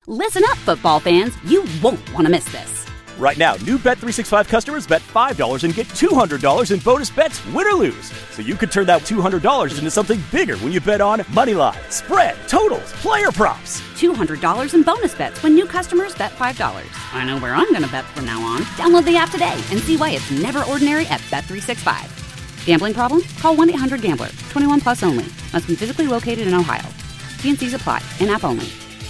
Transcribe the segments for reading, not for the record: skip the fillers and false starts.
Listen up, football fans. You won't want to miss this. Right now, new Bet365 customers bet $5 and get $200 in bonus bets, win or lose. So you could turn that $200 into something bigger when you bet on money line, spread, totals, player props. $200 in bonus bets when new customers bet $5. I know where I'm going to bet from now on. Download the app today and see why it's never ordinary at Bet365. Gambling problem? Call 1-800-GAMBLER. 21 plus only. Must be physically located in Ohio. T&Cs apply. In-app only.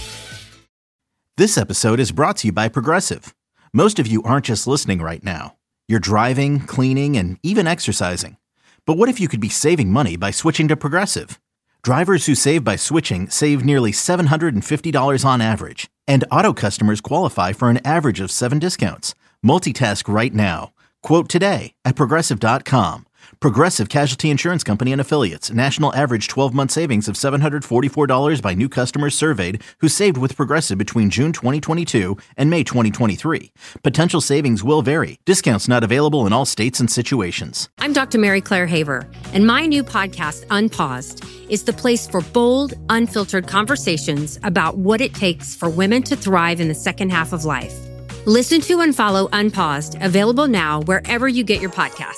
This episode is brought to you by Progressive. Most of you aren't just listening right now. You're driving, cleaning, and even exercising. But what if you could be saving money by switching to Progressive? Drivers who save by switching save nearly $750 on average. And auto customers qualify for an average of 7 discounts. Multitask right now. Quote today at Progressive.com. Progressive Casualty Insurance Company and Affiliates. National average 12-month savings of $744 by new customers surveyed who saved with Progressive between June 2022 and May 2023. Potential savings will vary. Discounts not available in all states and situations. I'm Dr. Mary Claire Haver, and my new podcast, Unpaused, is the place for bold, unfiltered conversations about what it takes for women to thrive in the second half of life. Listen to and follow Unpaused, available now wherever you get your podcasts.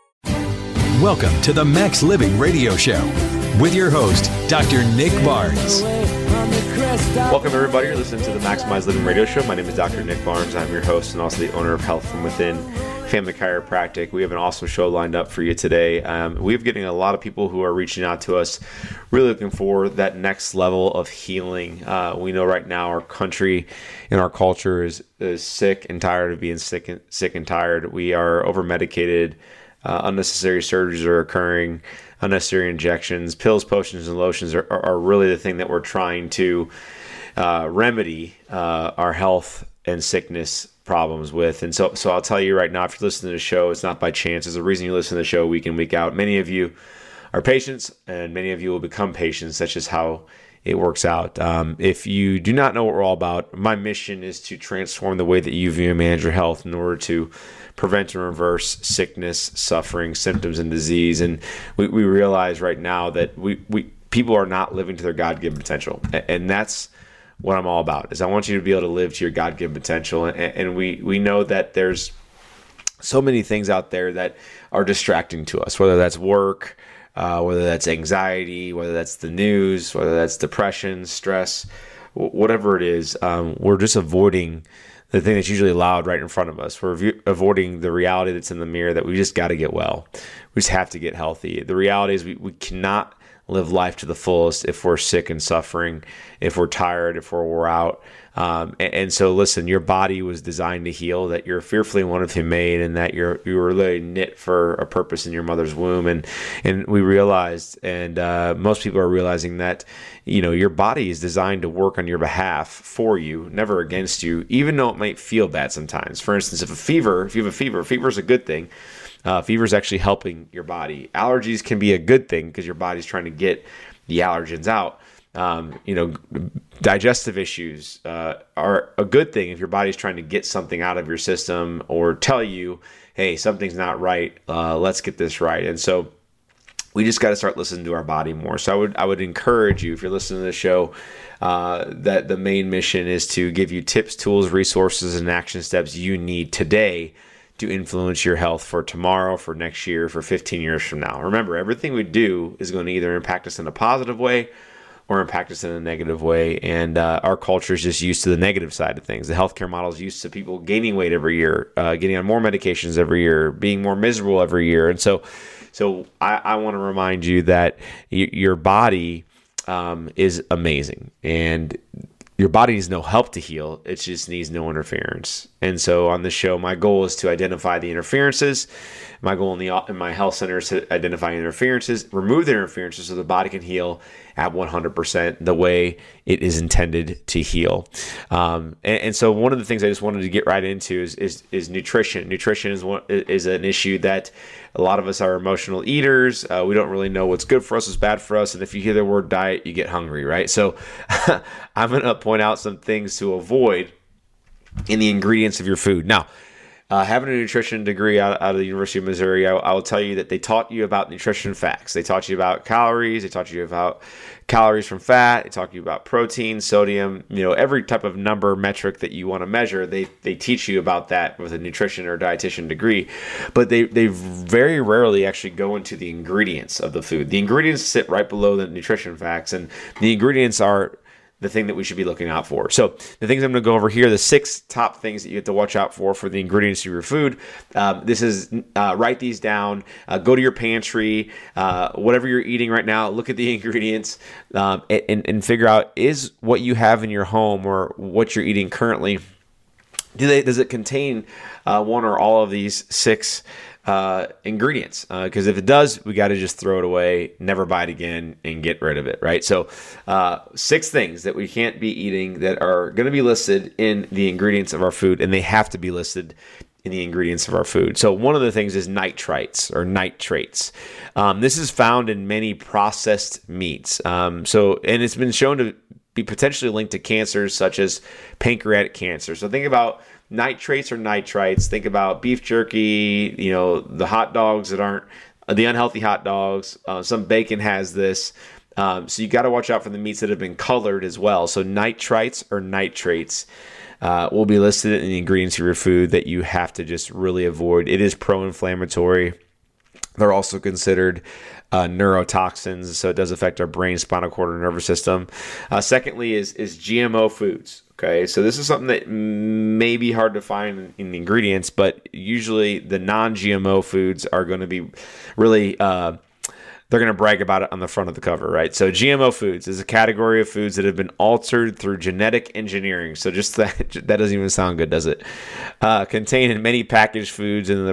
Welcome to the Max Living Radio Show with your host, Dr. Nick Barnes. Welcome, everybody. You're listening to the Maximize Living Radio Show. My name is Dr. Nick Barnes. I'm your host and also the owner of Health From Within Family Chiropractic. We have an awesome show lined up for you today. We're getting a lot of people who are reaching out to us, really looking for that next level of healing. We know right now our country and our culture is sick and tired of being sick and tired. We are over-medicated. Unnecessary surgeries are occurring, unnecessary injections, pills, potions, and lotions are really the thing that we're trying to remedy our health and sickness problems with. And so I'll tell you right now, if you're listening to the show, it's not by chance. There's a reason you listen to the show week in, week out. Many of you are patients, and many of you will become patients. That's just how it works out. If you do not know what we're all about, my mission is to transform the way that you view and manage your health in order to prevent and reverse sickness, suffering, symptoms, and disease. And we realize right now that we people are not living to their God-given potential. And that's what I'm all about, is I want you to be able to live to your God-given potential. And we know that there's so many things out there that are distracting to us, whether that's work, whether that's anxiety, whether that's the news, whether that's depression, stress, whatever it is. We're just avoiding the thing that's usually loud right in front of us. We're avoiding the reality that's in the mirror, that we just got to get well. We just have to get healthy. The reality is we cannot live life to the fullest if we're sick and suffering, if we're tired, if we're wore out. And so listen, your body was designed to heal, that you're fearfully and wonderfully made, and that you were really knit for a purpose in your mother's womb. And we realized, and most people are realizing, that your body is designed to work on your behalf for you, never against you, even though it might feel bad sometimes. For instance, if you have a fever is a good thing. Fever is actually helping your body. Allergies can be a good thing because your body's trying to get the allergens out. Digestive issues are a good thing if your body's trying to get something out of your system or tell you, hey, something's not right. Let's get this right. And so we just got to start listening to our body more. So I would encourage you, if you're listening to the show, that the main mission is to give you tips, tools, resources, and action steps you need today to influence your health for tomorrow, for next year, for 15 years from now. Remember, everything we do is going to either impact us in a positive way or impact us in a negative way. And our culture is just used to the negative side of things. The healthcare model is used to people gaining weight every year, getting on more medications every year, being more miserable every year. And so I want to remind you that your body is amazing, and your body needs no help to heal. It just needs no interference. And so on this show, my goal is to identify the interferences. My goal in my health center is to identify interferences, remove the interferences so the body can heal at 100% the way it is intended to heal. And so one of the things I just wanted to get right into is nutrition. Nutrition is an issue that a lot of us are emotional eaters. We don't really know what's good for us, what's bad for us. And if you hear the word diet, you get hungry, right? So I'm going to point out some things to avoid in the ingredients of your food. Now, having a nutrition degree out of the University of Missouri, I will tell you that they taught you about nutrition facts. They taught you about calories. They taught you about calories from fat. They taught you about protein, sodium, every type of number metric that you want to measure. They teach you about that with a nutrition or dietitian degree, but they very rarely actually go into the ingredients of the food. The ingredients sit right below the nutrition facts, and the ingredients are the thing that we should be looking out for. So the things I'm going to go over here, the 6 top things that you have to watch out for the ingredients of your food. This is, write these down, go to your pantry, whatever you're eating right now, look at the ingredients, and figure out, is what you have in your home or what you're eating currently, does it contain one or all of these 6 ingredients? Because if it does, we got to just throw it away, never buy it again, and get rid of it, right? So 6 things that we can't be eating that are going to be listed in the ingredients of our food, and they have to be listed in the ingredients of our food. So one of the things is nitrites or nitrates. This is found in many processed meats. And it's been shown to be potentially linked to cancers such as pancreatic cancer. So think about nitrates or nitrites. Think about beef jerky, the hot dogs that aren't the unhealthy hot dogs. Some bacon has this. So you got to watch out for the meats that have been colored as well. So nitrites or nitrates will be listed in the ingredients of your food that you have to just really avoid. It is pro-inflammatory. They're also considered neurotoxins, so it does affect our brain, spinal cord, and nervous system. Secondly is GMO foods. Okay, so this is something that may be hard to find in the ingredients, but usually the non-GMO foods are going to be really, they're going to brag about it on the front of the cover, right? So GMO foods is a category of foods that have been altered through genetic engineering. So just that doesn't even sound good, does it? Contained in many packaged foods in the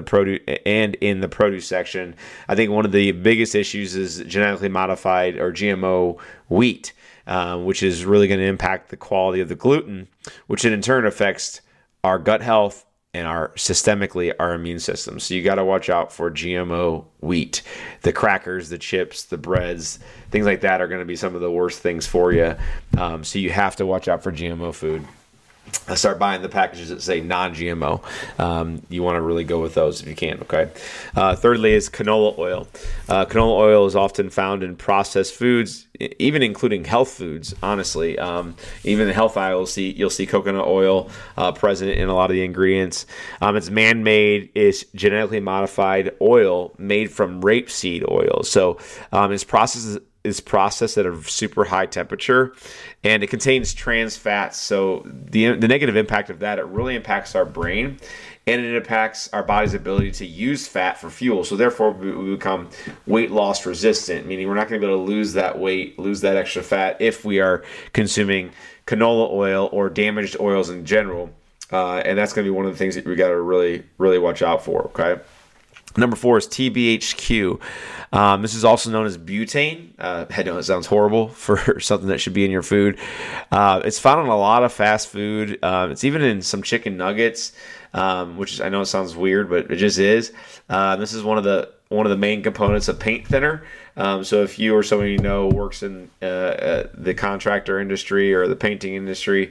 produce section. I think one of the biggest issues is genetically modified or GMO wheat. Which is really going to impact the quality of the gluten, which in turn affects our gut health and systemically our immune system. So you got to watch out for GMO wheat. The crackers, the chips, the breads, things like that are going to be some of the worst things for you. So you have to watch out for GMO food. Start buying the packages that say non-GMO. You want to really go with those if you can, okay? Thirdly is canola oil. Canola oil is often found in processed foods, even including health foods, honestly. Even in health aisle, you'll see coconut oil present in a lot of the ingredients. It's man-made, it's genetically modified oil made from rapeseed oil. So it's processed at a super high temperature, and it contains trans fats. So the negative impact of that, it really impacts our brain, and it impacts our body's ability to use fat for fuel. So therefore, we become weight loss resistant, meaning we're not going to be able to lose that weight, lose that extra fat if we are consuming canola oil or damaged oils in general. And that's going to be one of the things that we got to really, really watch out for, okay? Number 4 is TBHQ. This is also known as butane. I know it sounds horrible for something that should be in your food. It's found in a lot of fast food. It's even in some chicken nuggets, which I know it sounds weird, but it just is. This is one of the main components of paint thinner. So if you or someone you know works in the contractor industry or the painting industry,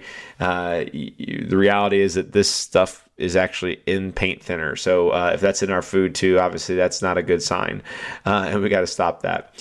the reality is that this stuff is actually in paint thinner. So if that's in our food too, obviously that's not a good sign, and we got to stop that.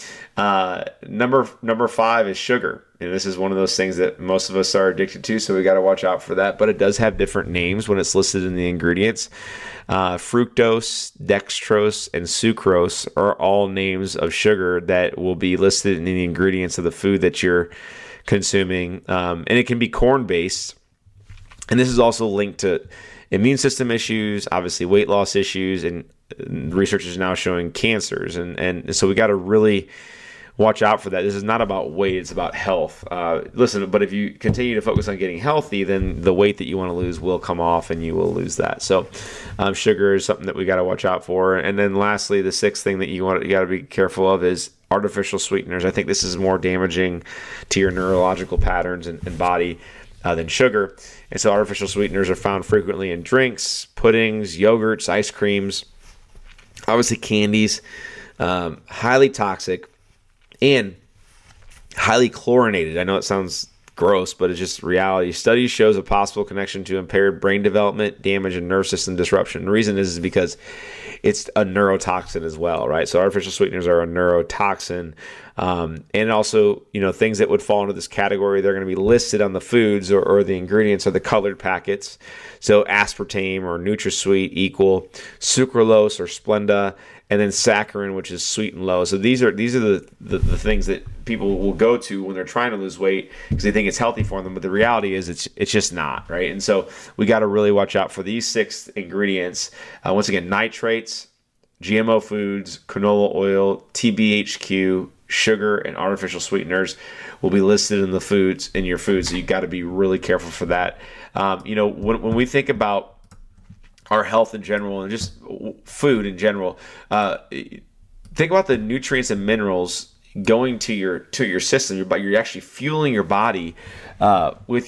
Number 5 is sugar. And this is one of those things that most of us are addicted to, so we got to watch out for that. But it does have different names when it's listed in the ingredients. Fructose, dextrose, and sucrose are all names of sugar that will be listed in the ingredients of the food that you're consuming. And it can be corn-based. And this is also linked to immune system issues, obviously weight loss issues, and research is now showing cancers. And so we got to really watch out for that. This is not about weight, it's about health. Listen, but if you continue to focus on getting healthy, then the weight that you want to lose will come off and you will lose that. So sugar is something that we got to watch out for. And then lastly, the 6th thing that you got to be careful of is artificial sweeteners. I think this is more damaging to your neurological patterns and body than sugar. And so artificial sweeteners are found frequently in drinks, puddings, yogurts, ice creams, obviously candies, highly toxic and highly chlorinated. I know it sounds gross, but it's just reality. Study shows a possible connection to impaired brain development, damage, and nerve system disruption. The reason is because it's a neurotoxin as well, right? So artificial sweeteners are a neurotoxin. And also, things that would fall into this category, they're going to be listed on the foods or the ingredients or the colored packets. So aspartame or NutraSweet equal, sucralose or Splenda, and then saccharin, which is sweet and low. So these are the things that people will go to when they're trying to lose weight because they think it's healthy for them, but the reality is it's just not, right? And so we got to really watch out for these 6 ingredients. Once again, nitrates, GMO foods, canola oil, TBHQ, sugar, and artificial sweeteners will be listed in your food. So you got to be really careful for that. When we think about our health in general and just food in general, think about the nutrients and minerals going to your system. You're actually fueling your body with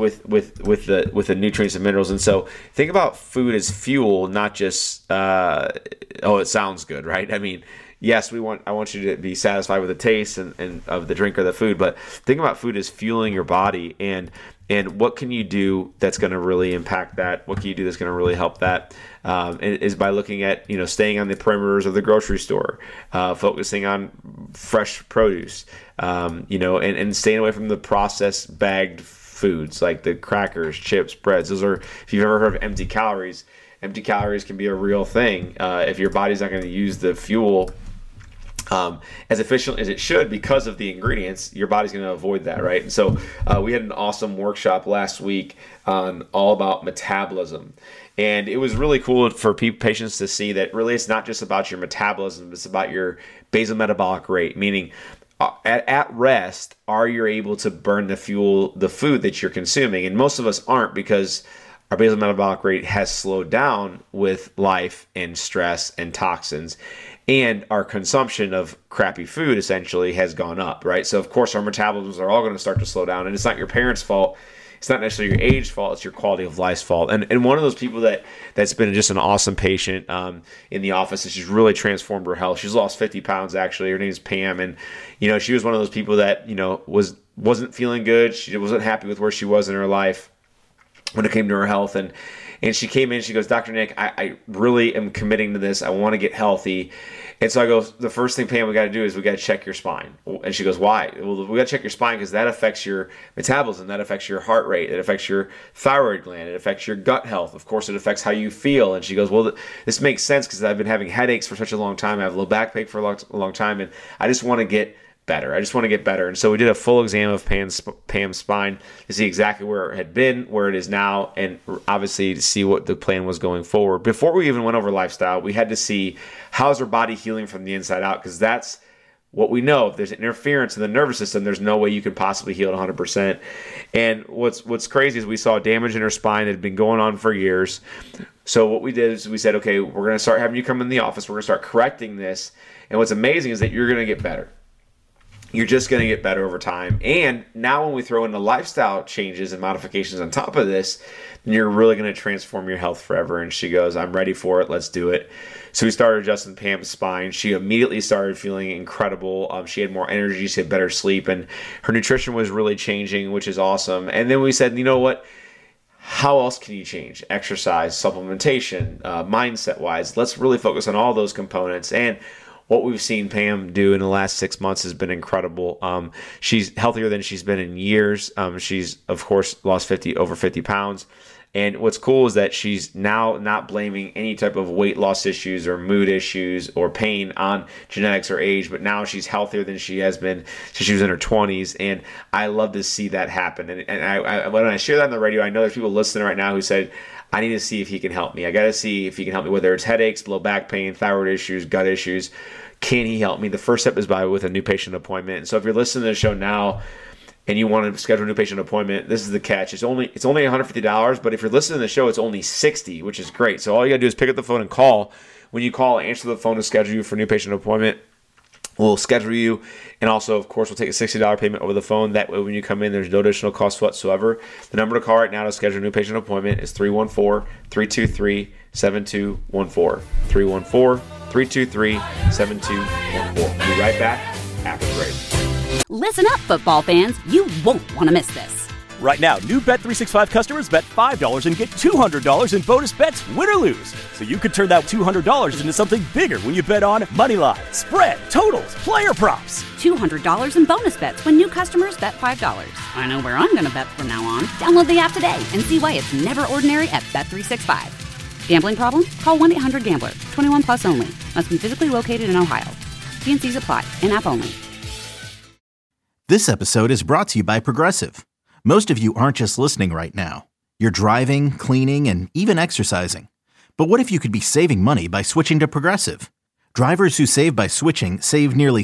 the nutrients and minerals. And so think about food as fuel, not just it sounds good, right? I mean, yes, I want you to be satisfied with the taste and of the drink or the food, but think about food as fueling your body and what can you do that's going to really impact that? What can you do that's going to really help that? Is by looking at, staying on the perimeters of the grocery store, focusing on fresh produce, and staying away from the processed bagged foods like the crackers, chips, breads. Those are, if you've ever heard of empty calories can be a real thing. If your body's not going to use the fuel as efficient as it should because of the ingredients, your body's going to avoid that, right? And so we had an awesome workshop last week on all about metabolism. And it was really cool for patients to see that really it's not just about your metabolism, it's about your basal metabolic rate, meaning at rest, are you able to burn the food that you're consuming? And most of us aren't because our basal metabolic rate has slowed down with life and stress and toxins. And our consumption of crappy food essentially has gone up, right? So, of course, our metabolisms are all going to start to slow down. And it's not your parents' fault. It's not necessarily your age fault. It's your quality of life's fault. And one of those people that's been just an awesome patient in the office, she's really transformed her health. She's lost 50 pounds, actually. Her name is Pam. And, she was one of those people that, wasn't feeling good. She wasn't happy with where she was in her life when it came to her health. And she came in, she goes, Dr. Nick, I really am committing to this. I want to get healthy. And so I go, the first thing, Pam, we got to do is we got to check your spine. And she goes, why? Well, we got to check your spine because that affects your metabolism. That affects your heart rate. It affects your thyroid gland. It affects your gut health. Of course, it affects how you feel. And she goes, well, this makes sense because I've been having headaches for such a long time. I have low back pain for a long time. And I just want to get better. And so we did a full exam of Pam's spine to see exactly where it had been, where it is now, and obviously to see what the plan was going forward. Before we even went over lifestyle, we had to see how's her body healing from the inside out, because that's what we know. If there's interference in the nervous system, there's no way you can possibly heal it 100%. And what's crazy is we saw damage in her spine that had been going on for years. So what we did is we said, okay, we're going to start having you come in the office. We're going to start correcting this. And what's amazing is that you're going to get better. You're just going to get better over time. And now when we throw in the lifestyle changes and modifications on top of this, then you're really going to transform your health forever. And she goes, I'm ready for it. Let's do it. So we started adjusting Pam's spine. She immediately started feeling incredible. She had more energy. She had better sleep. And her nutrition was really changing, which is awesome. And then we said, you know what? How else can you change? Exercise, supplementation, mindset-wise. Let's really focus on all those components. And what we've seen Pam do in the last 6 months has been incredible. She's healthier than she's been in years. She's, of course, lost over 50 pounds. And what's cool is that she's now not blaming any type of weight loss issues or mood issues or pain on genetics or age, but now she's healthier than she has been since she was in her 20s. And I love to see that happen. And when I share that on the radio, I know there's people listening right now who said, I need to see if he can help me. I got to see if he can help me, whether it's headaches, low back pain, thyroid issues, gut issues. Can he help me? The first step is with a new patient appointment. And so if you're listening to the show now and you want to schedule a new patient appointment, this is the catch. It's only $150, but if you're listening to the show, it's only $60, which is great. So all you got to do is pick up the phone and call. When you call, answer the phone to schedule you for a new patient appointment. We'll schedule you, and also, of course, we'll take a $60 payment over the phone. That way, when you come in, there's no additional cost whatsoever. The number to call right now to schedule a new patient appointment is 314-323-7214. 314-323-7214. We'll be right back after the break. Listen up, football fans. You won't want to miss this. Right now, new Bet365 customers bet $5 and get $200 in bonus bets, win or lose. So you could turn that $200 into something bigger when you bet on money line, spread, totals, player props. $200 in bonus bets when new customers bet $5. I know where I'm going to bet from now on. Download the app today and see why it's never ordinary at Bet365. Gambling problem? Call 1-800-GAMBLER. 21 plus only. Must be physically located in Ohio. T&Cs apply. In-app only. This episode is brought to you by Progressive. Most of you aren't just listening right now. You're driving, cleaning, and even exercising. But what if you could be saving money by switching to Progressive? Drivers who save by switching save nearly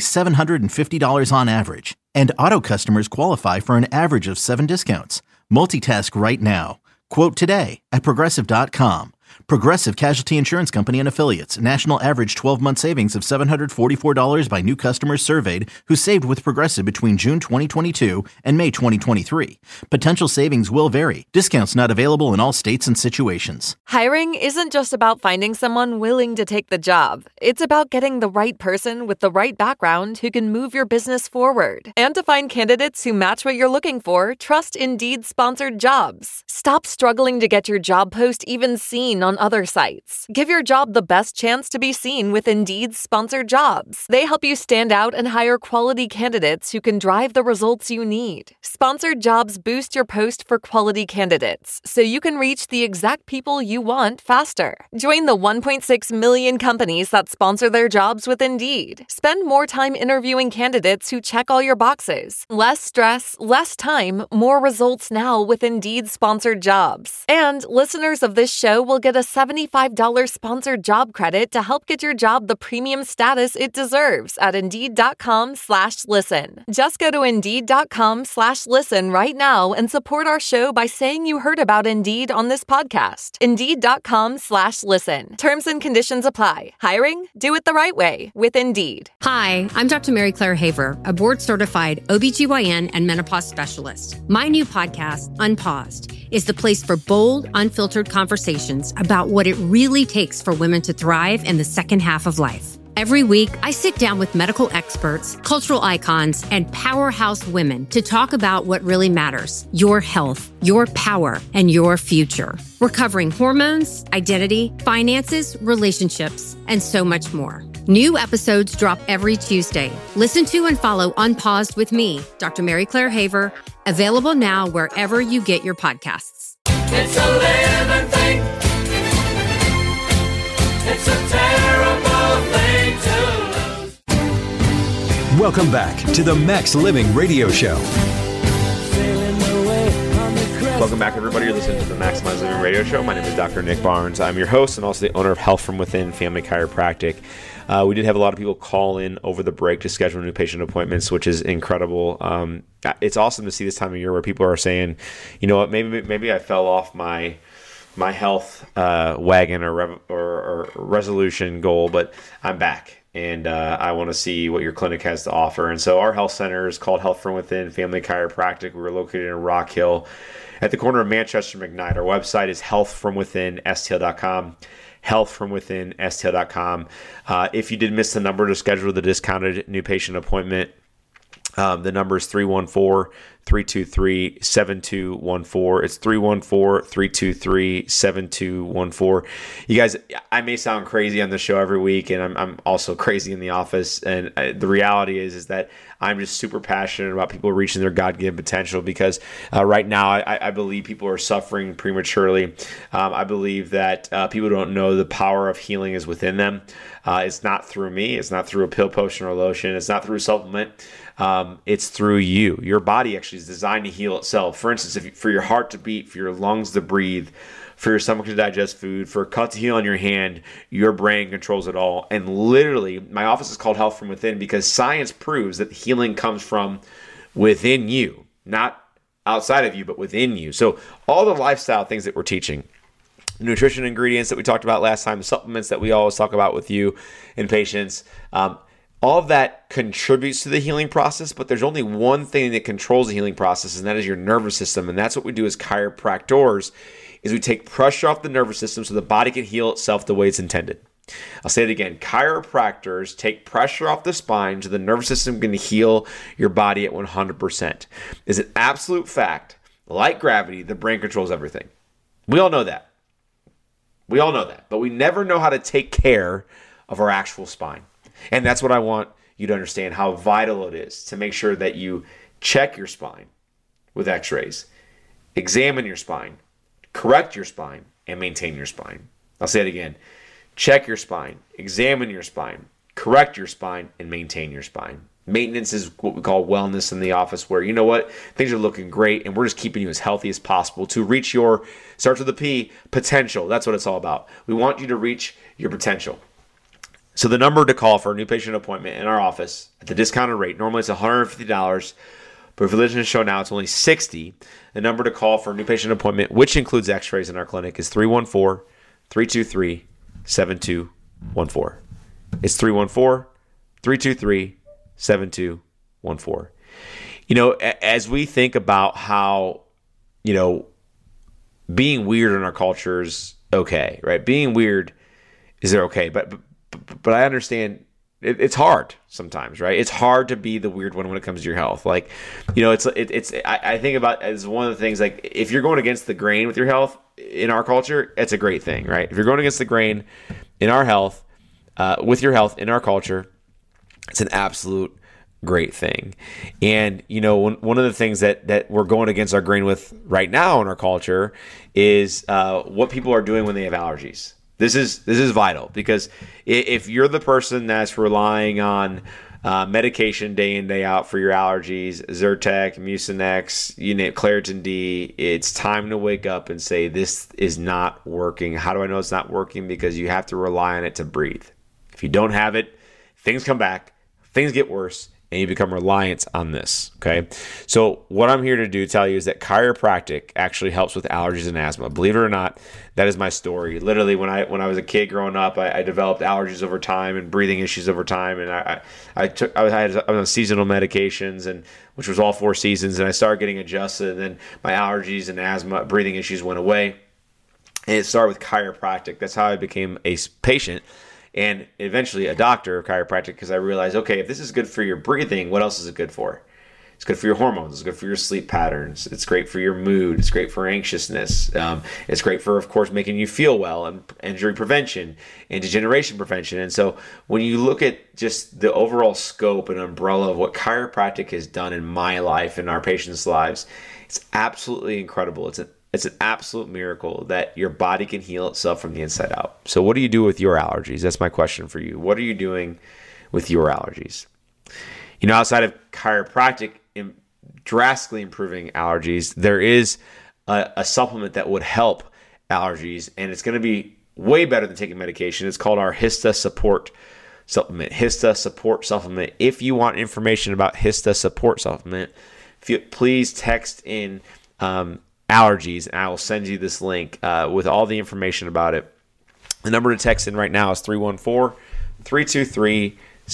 $750 on average. And auto customers qualify for an average of 7 discounts. Multitask right now. Quote today at Progressive.com. Progressive Casualty Insurance Company and Affiliates. National average 12-month savings of $744 by new customers surveyed who saved with Progressive between June 2022 and May 2023. Potential savings will vary. Discounts not available in all states and situations. Hiring isn't just about finding someone willing to take the job. It's about getting the right person with the right background who can move your business forward. And to find candidates who match what you're looking for, trust Indeed sponsored jobs. Stop struggling to get your job post even seen on other sites. Give your job the best chance to be seen with Indeed's sponsored jobs. They help you stand out and hire quality candidates who can drive the results you need. Sponsored jobs boost your post for quality candidates, so you can reach the exact people you want faster. Join the 1.6 million companies that sponsor their jobs with Indeed. Spend more time interviewing candidates who check all your boxes. Less stress, less time, more results now with Indeed sponsored jobs. And listeners of this show will get a $75 sponsored job credit to help get your job the premium status it deserves at Indeed.com/listen. Just go to Indeed.com/listen right now and support our show by saying you heard about Indeed on this podcast. Indeed.com/listen. Terms and conditions apply. Hiring? Do it the right way with Indeed. Hi, I'm Dr. Mary Claire Haver, a board-certified OBGYN and menopause specialist. My new podcast, Unpaused, is the place for bold, unfiltered conversations about what it really takes for women to thrive in the second half of life. Every week, I sit down with medical experts, cultural icons, and powerhouse women to talk about what really matters: your health, your power, and your future. We're covering hormones, identity, finances, relationships, and so much more. New episodes drop every Tuesday. Listen to and follow Unpaused with me, Dr. Mary Claire Haver, available now wherever you get your podcasts. It's a living thing. It's a terrible thing to lose. Welcome back to the Max Living Radio Show. Welcome back, everybody. You're listening to the Maximize Living Radio Show. My name is Dr. Nick Barnes. I'm your host and also the owner of Health From Within Family Chiropractic. We did have a lot of people call in over the break to schedule new patient appointments, which is incredible. It's awesome to see this time of year where people are saying, you know what, maybe I fell off my health wagon or resolution goal, but I'm back. And I want to see what your clinic has to offer. And so our health center is called Health From Within Family Chiropractic. We're located in Rock Hill at the corner of Manchester and McKnight. Our website is healthfromwithinstl.com. healthfromwithinstl.com. If you did miss the number to schedule the discounted new patient appointment, the number is 314-323-7214. It's 314-323-7214. You guys, I may sound crazy on the show every week, and I'm also crazy in the office. And the reality is that I'm just super passionate about people reaching their God-given potential because right now I believe people are suffering prematurely. I believe that people don't know the power of healing is within them. It's not through me. It's not through a pill, potion, or lotion. It's not through a supplement. It's through you. Your body actually is designed to heal itself. For instance, for your heart to beat, for your lungs to breathe, for your stomach to digest food, for a cut to heal on your hand, your brain controls it all. And literally, my office is called Health From Within because science proves that healing comes from within you, not outside of you, but within you. So all the lifestyle things that we're teaching, nutrition ingredients that we talked about last time, the supplements that we always talk about with you and patients, all of that contributes to the healing process, but there's only one thing that controls the healing process, and that is your nervous system. And that's what we do as chiropractors, is we take pressure off the nervous system so the body can heal itself the way it's intended. I'll say it again. Chiropractors take pressure off the spine so the nervous system can heal your body at 100%. It's an absolute fact. Like gravity, the brain controls everything. We all know that. But we never know how to take care of our actual spine. And that's what I want you to understand, how vital it is to make sure that you check your spine with x-rays, examine your spine, correct your spine, and maintain your spine. I'll say it again. Check your spine, examine your spine, correct your spine, and maintain your spine. Maintenance is what we call wellness in the office, where, you know what, things are looking great and we're just keeping you as healthy as possible to reach your, starts with a P, potential. That's what it's all about. We want you to reach your potential. So the number to call for a new patient appointment in our office at the discounted rate, normally it's $150, but if you listen to the show now, it's only $60. The number to call for a new patient appointment, which includes x-rays in our clinic, is 314-323-7214. It's 314-323-7214. You know, as we think about how, you know, being weird in our culture is okay, right? Being weird is okay, but I understand it's hard sometimes, right? It's hard to be the weird one when it comes to your health. Like, you know, I think about as one of the things, like, if you're going against the grain with your health in our culture, it's a great thing, right? If you're going against the grain in our health, with your health in our culture, it's an absolute great thing. And, you know, one of the things that we're going against our grain with right now in our culture is what people are doing when they have allergies. This is vital, because if you're the person that's relying on medication day in, day out for your allergies, Zyrtec, Mucinex, you name Claritin D, it's time to wake up and say, this is not working. How do I know it's not working? Because you have to rely on it to breathe. If you don't have it, things come back, things get worse, and you become reliant on this, okay? So what I'm here to tell you is that chiropractic actually helps with allergies and asthma. Believe it or not, that is my story. Literally, when I was a kid growing up, I developed allergies over time and breathing issues over time, and I was on seasonal medications, and which was all 4 seasons, and I started getting adjusted, and then my allergies and asthma, breathing issues went away, and it started with chiropractic. That's how I became a patient, and eventually a doctor of chiropractic, because I realized, okay, if this is good for your breathing, what else is it good for? It's good for your hormones. It's good for your sleep patterns. It's great for your mood. It's great for anxiousness. It's great for, of course, making you feel well, and injury prevention and degeneration prevention. And so when you look at just the overall scope and umbrella of what chiropractic has done in my life and our patients' lives, it's absolutely incredible. It's an absolute miracle that your body can heal itself from the inside out. So what do you do with your allergies? That's my question for you. What are you doing with your allergies? You know, outside of chiropractic drastically improving allergies, there is a supplement that would help allergies, and it's going to be way better than taking medication. It's called our Hista Support Supplement. Hista Support Supplement. If you want information about Hista Support Supplement, please text in allergies, and I will send you this link with all the information about it. The number to text in right now is 314-323-7214.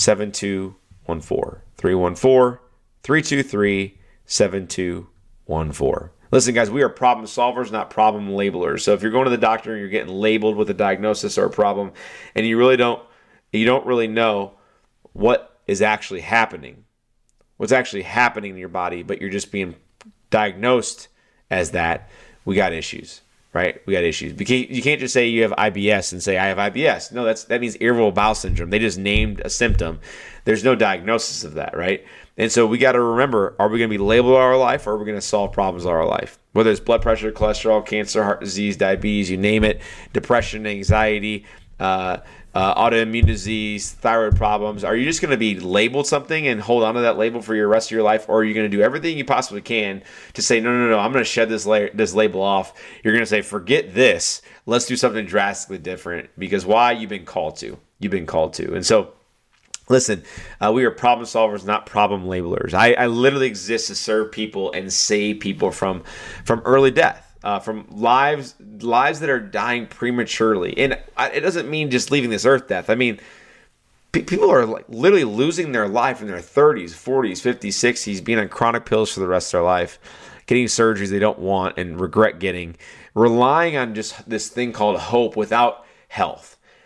314-323-7214. Listen, guys, we are problem solvers, not problem labelers. So if you're going to the doctor and you're getting labeled with a diagnosis or a problem, and you don't really know what is actually happening, what's actually happening in your body, but you're just being diagnosed as that, we got issues, right? We got issues. You can't just say you have IBS and say I have IBS. No, that means irritable bowel syndrome. They just named a symptom. There's no diagnosis of that, right? And so we got to remember, are we going to be labeled all our life, or are we going to solve problems all our life? Whether it's blood pressure, cholesterol, cancer, heart disease, diabetes, you name it, depression, anxiety, autoimmune disease, thyroid problems. Are you just going to be labeled something and hold on to that label for your rest of your life? Or are you going to do everything you possibly can to say, no, I'm going to shed this label off. You're going to say, forget this. Let's do something drastically different. Because why? You've been called to. And so, listen, we are problem solvers, not problem labelers. I literally exist to serve people and save people from early death. From lives that are dying prematurely. And it doesn't mean just leaving this earth death. I mean, people are like literally losing their life in their 30s, 40s, 50s, 60s, being on chronic pills for the rest of their life, getting surgeries they don't want and regret getting, relying on just this thing called hope without health.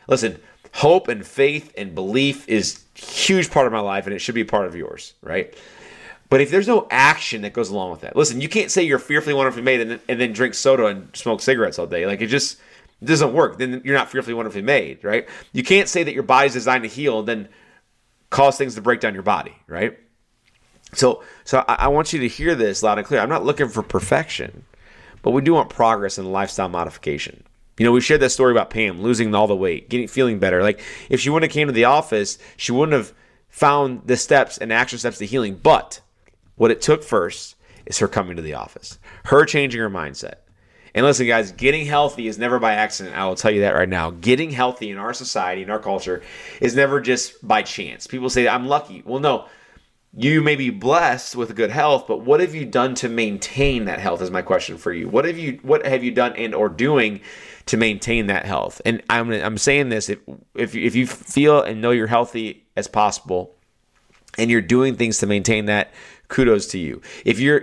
listen, hope and faith and belief is a huge part of my life, and it should be a part of yours, right? But if there's no action that goes along with that, listen, you can't say you're fearfully wonderfully made and then drink soda and smoke cigarettes all day. Like, it doesn't work. Then you're not fearfully wonderfully made, right? You can't say that your body's designed to heal and then cause things to break down your body, right? So I want you to hear this loud and clear. I'm not looking for perfection, but we do want progress and lifestyle modification. You know, we shared that story about Pam losing all the weight, feeling better. Like, if she wouldn't have came to the office, she wouldn't have found the steps and action steps to healing. But what it took first is her coming to the office, her changing her mindset. And listen, guys, getting healthy is never by accident. I will tell you that right now. Getting healthy in our society, in our culture, is never just by chance. People say, I'm lucky. Well, no, you may be blessed with good health, but what have you done to maintain that health is my question for you. What have you done and or doing to maintain that health? And I'm saying this, if you feel and know you're healthy as possible and you're doing things to maintain that, kudos to you. If you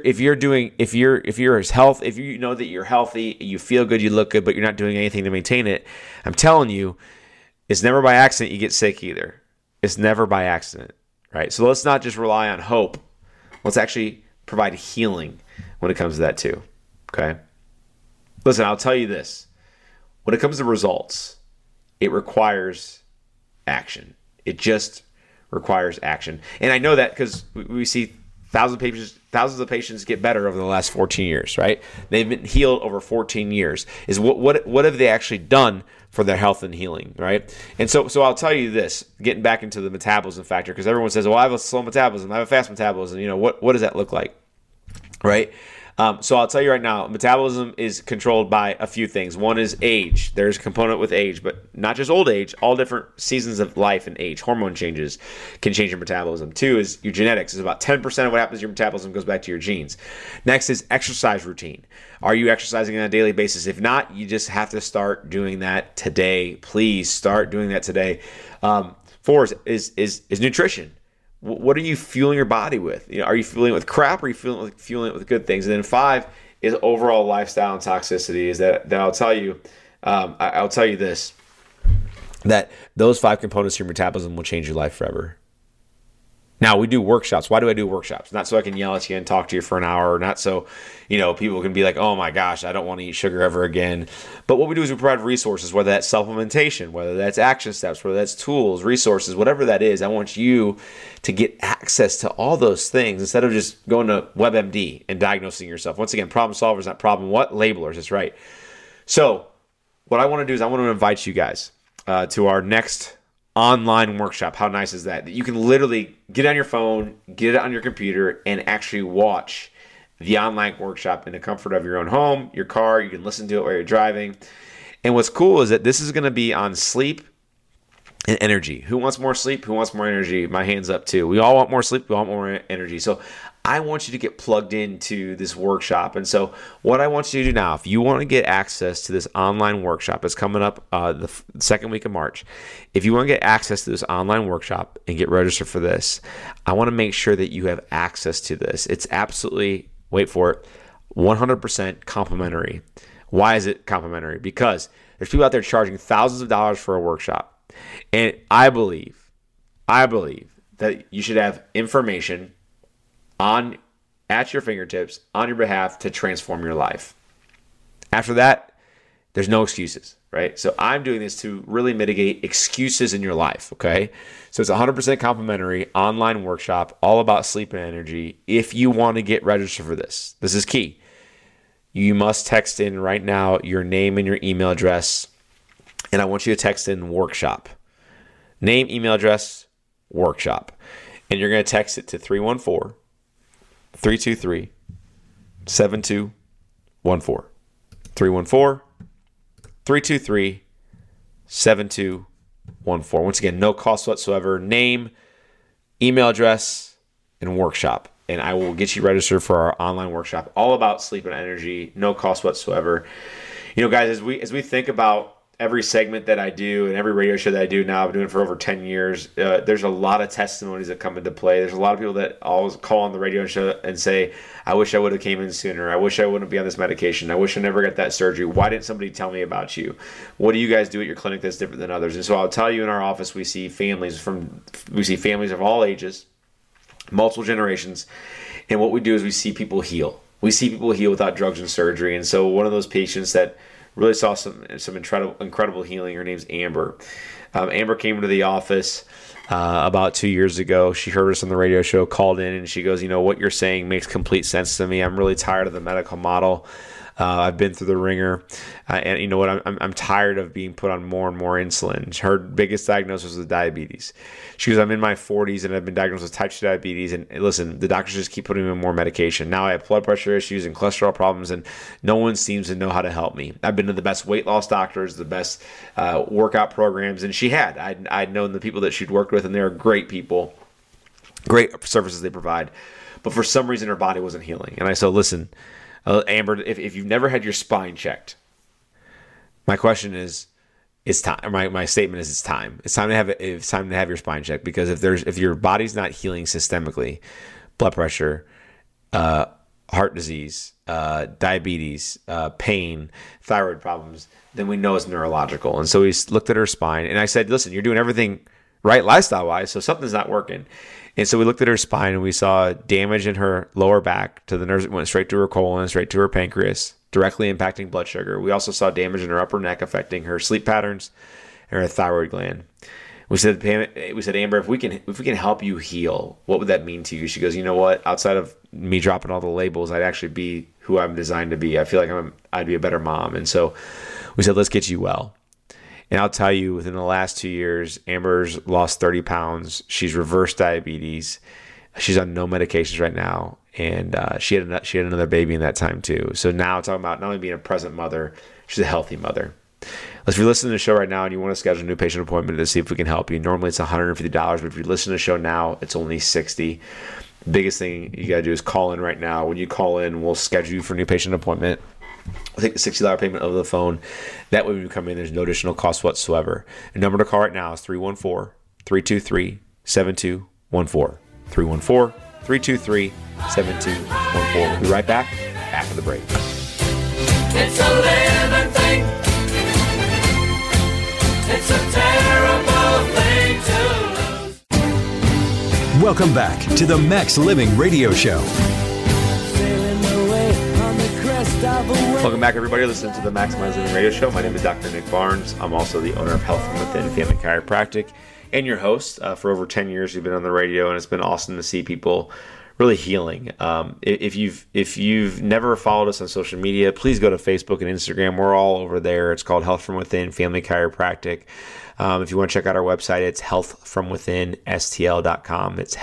know that you're healthy, you feel good, you look good, but you're not doing anything to maintain it, I'm telling you, it's never by accident you get sick either. It's never by accident, right? So let's not just rely on hope. Let's actually provide healing when it comes to that too, okay? Listen, I'll tell you this. When it comes to results, it requires action. It just requires action. And I know that because we see thousands of patients get better over the last 14 years, right? They've been healed over 14 years. Is what have they actually done for their health and healing, right? And so I'll tell you this, getting back into the metabolism factor, because everyone says, well, I have a slow metabolism, I have a fast metabolism. You know, what does that look like, right? So I'll tell you right now, metabolism is controlled by a few things. One is age. There's a component with age, but not just old age, all different seasons of life and age. Hormone changes can change your metabolism. Two is your genetics. It's about 10% of what happens to your metabolism goes back to your genes. Next is exercise routine. Are you exercising on a daily basis? If not, you just have to start doing that today. Please start doing that today. Four is nutrition. What are you fueling your body with? You know, are you fueling it with crap, or are you fueling it with good things? And then 5 is overall lifestyle and toxicity. Is that I'll tell you, I'll tell you this, that those 5 components of your metabolism will change your life forever. Now, we do workshops. Why do I do workshops? Not so I can yell at you and talk to you for an hour, not so, people can be like, oh my gosh, I don't want to eat sugar ever again. But what we do is we provide resources, whether that's supplementation, whether that's action steps, whether that's tools, resources, whatever that is. I want you to get access to all those things instead of just going to WebMD and diagnosing yourself. Once again, problem solvers, not problem what? Labelers, that's right. So what I want to do is I want to invite you guys to our next online workshop. How nice is that? That you can literally get on your phone, get it on your computer, and actually watch the online workshop in the comfort of your own home, your car. You can listen to it while you're driving. And what's cool is that this is going to be on sleep and energy. Who wants more sleep? Who wants more energy? My hand's up too. We all want more sleep. We all want more energy. So I want you to get plugged into this workshop. And so what I want you to do now, if you want to get access to this online workshop, it's coming up the second week of March. If you want to get access to this online workshop and get registered for this, I want to make sure that you have access to this. It's absolutely, wait for it, 100% complimentary. Why is it complimentary? Because there's people out there charging thousands of dollars for a workshop. And I believe that you should have information at your fingertips, on your behalf, to transform your life. After that, there's no excuses, right? So I'm doing this to really mitigate excuses in your life, okay? So it's 100% complimentary online workshop, all about sleep and energy. If you want to get registered for this is key. You must text in right now your name and your email address, and I want you to text in workshop. Name, email address, workshop. And you're going to text it to 314-323-7214. 314-323-7214. Once again, no cost whatsoever. Name, email address, and workshop. And I will get you registered for our online workshop, all about sleep and energy, no cost whatsoever. Guys, as we think about every segment that I do and every radio show that I do now, I've been doing it for over 10 years. There's a lot of testimonies that come into play. There's a lot of people that always call on the radio show and say, I wish I would have came in sooner. I wish I wouldn't be on this medication. I wish I never got that surgery. Why didn't somebody tell me about you? What do you guys do at your clinic that's different than others? And so I'll tell you, in our office, we see families of all ages, multiple generations. And what we do is we see people heal. We see people heal without drugs and surgery. And so one of those patients that really saw some incredible healing. Her name's Amber. Amber came into the office about 2 years ago. She heard us on the radio show, called in, and she goes, what you're saying makes complete sense to me. I'm really tired of the medical model. I've been through the ringer, and you know what? I'm tired of being put on more and more insulin. Her biggest diagnosis was diabetes. She goes, I'm in my 40s and I've been diagnosed with type 2 diabetes. And listen, the doctors just keep putting me on more medication. Now I have blood pressure issues and cholesterol problems, and no one seems to know how to help me. I've been to the best weight loss doctors, the best workout programs, and she had. I'd known the people that she'd worked with, and they're great people, great services they provide. But for some reason, her body wasn't healing. And I said, listen, Amber, if you've never had your spine checked, my question is, it's time. My statement is, it's time. It's time to have your spine checked, because if your body's not healing systemically, blood pressure, heart disease, diabetes, pain, thyroid problems, then we know it's neurological. And so we looked at her spine, and I said, listen, you're doing everything right lifestyle-wise, so something's not working. And so we looked at her spine, and we saw damage in her lower back to the nerves that went straight to her colon, straight to her pancreas, directly impacting blood sugar. We also saw damage in her upper neck, affecting her sleep patterns and her thyroid gland. We said, Amber, if we can help you heal, what would that mean to you? She goes, you know what? Outside of me dropping all the labels, I'd actually be who I'm designed to be. I feel like I'd be a better mom. And so we said, let's get you well. And I'll tell you, within the last 2 years, Amber's lost 30 pounds. She's reversed diabetes. She's on no medications right now. And she had another baby in that time too. So now talking about not only being a present mother, she's a healthy mother. If you're listening to the show right now and you want to schedule a new patient appointment to see if we can help you, normally it's $150. But if you listen to the show now, it's only $60. The biggest thing you got to do is call in right now. When you call in, we'll schedule you for a new patient appointment. We'll take the $60 payment over the phone. That way when you come in, there's no additional cost whatsoever. The number to call right now is 314-323-7214. 314-323-7214. We'll be right back after the break. It's a living thing. It's a terrible thing to lose. Welcome back to the Max Living Radio Show. Welcome back, everybody. Listening to the Maximize Living Radio Show. My name is Dr. Nick Barnes. I'm also the owner of Health From Within Family Chiropractic and your host. For over 10 years, we've been on the radio, and it's been awesome to see people really healing. If you've never followed us on social media, please go to Facebook and Instagram. We're all over there. It's called Health From Within Family Chiropractic. If you want to check out our website, it's healthfromwithinstl.com. It's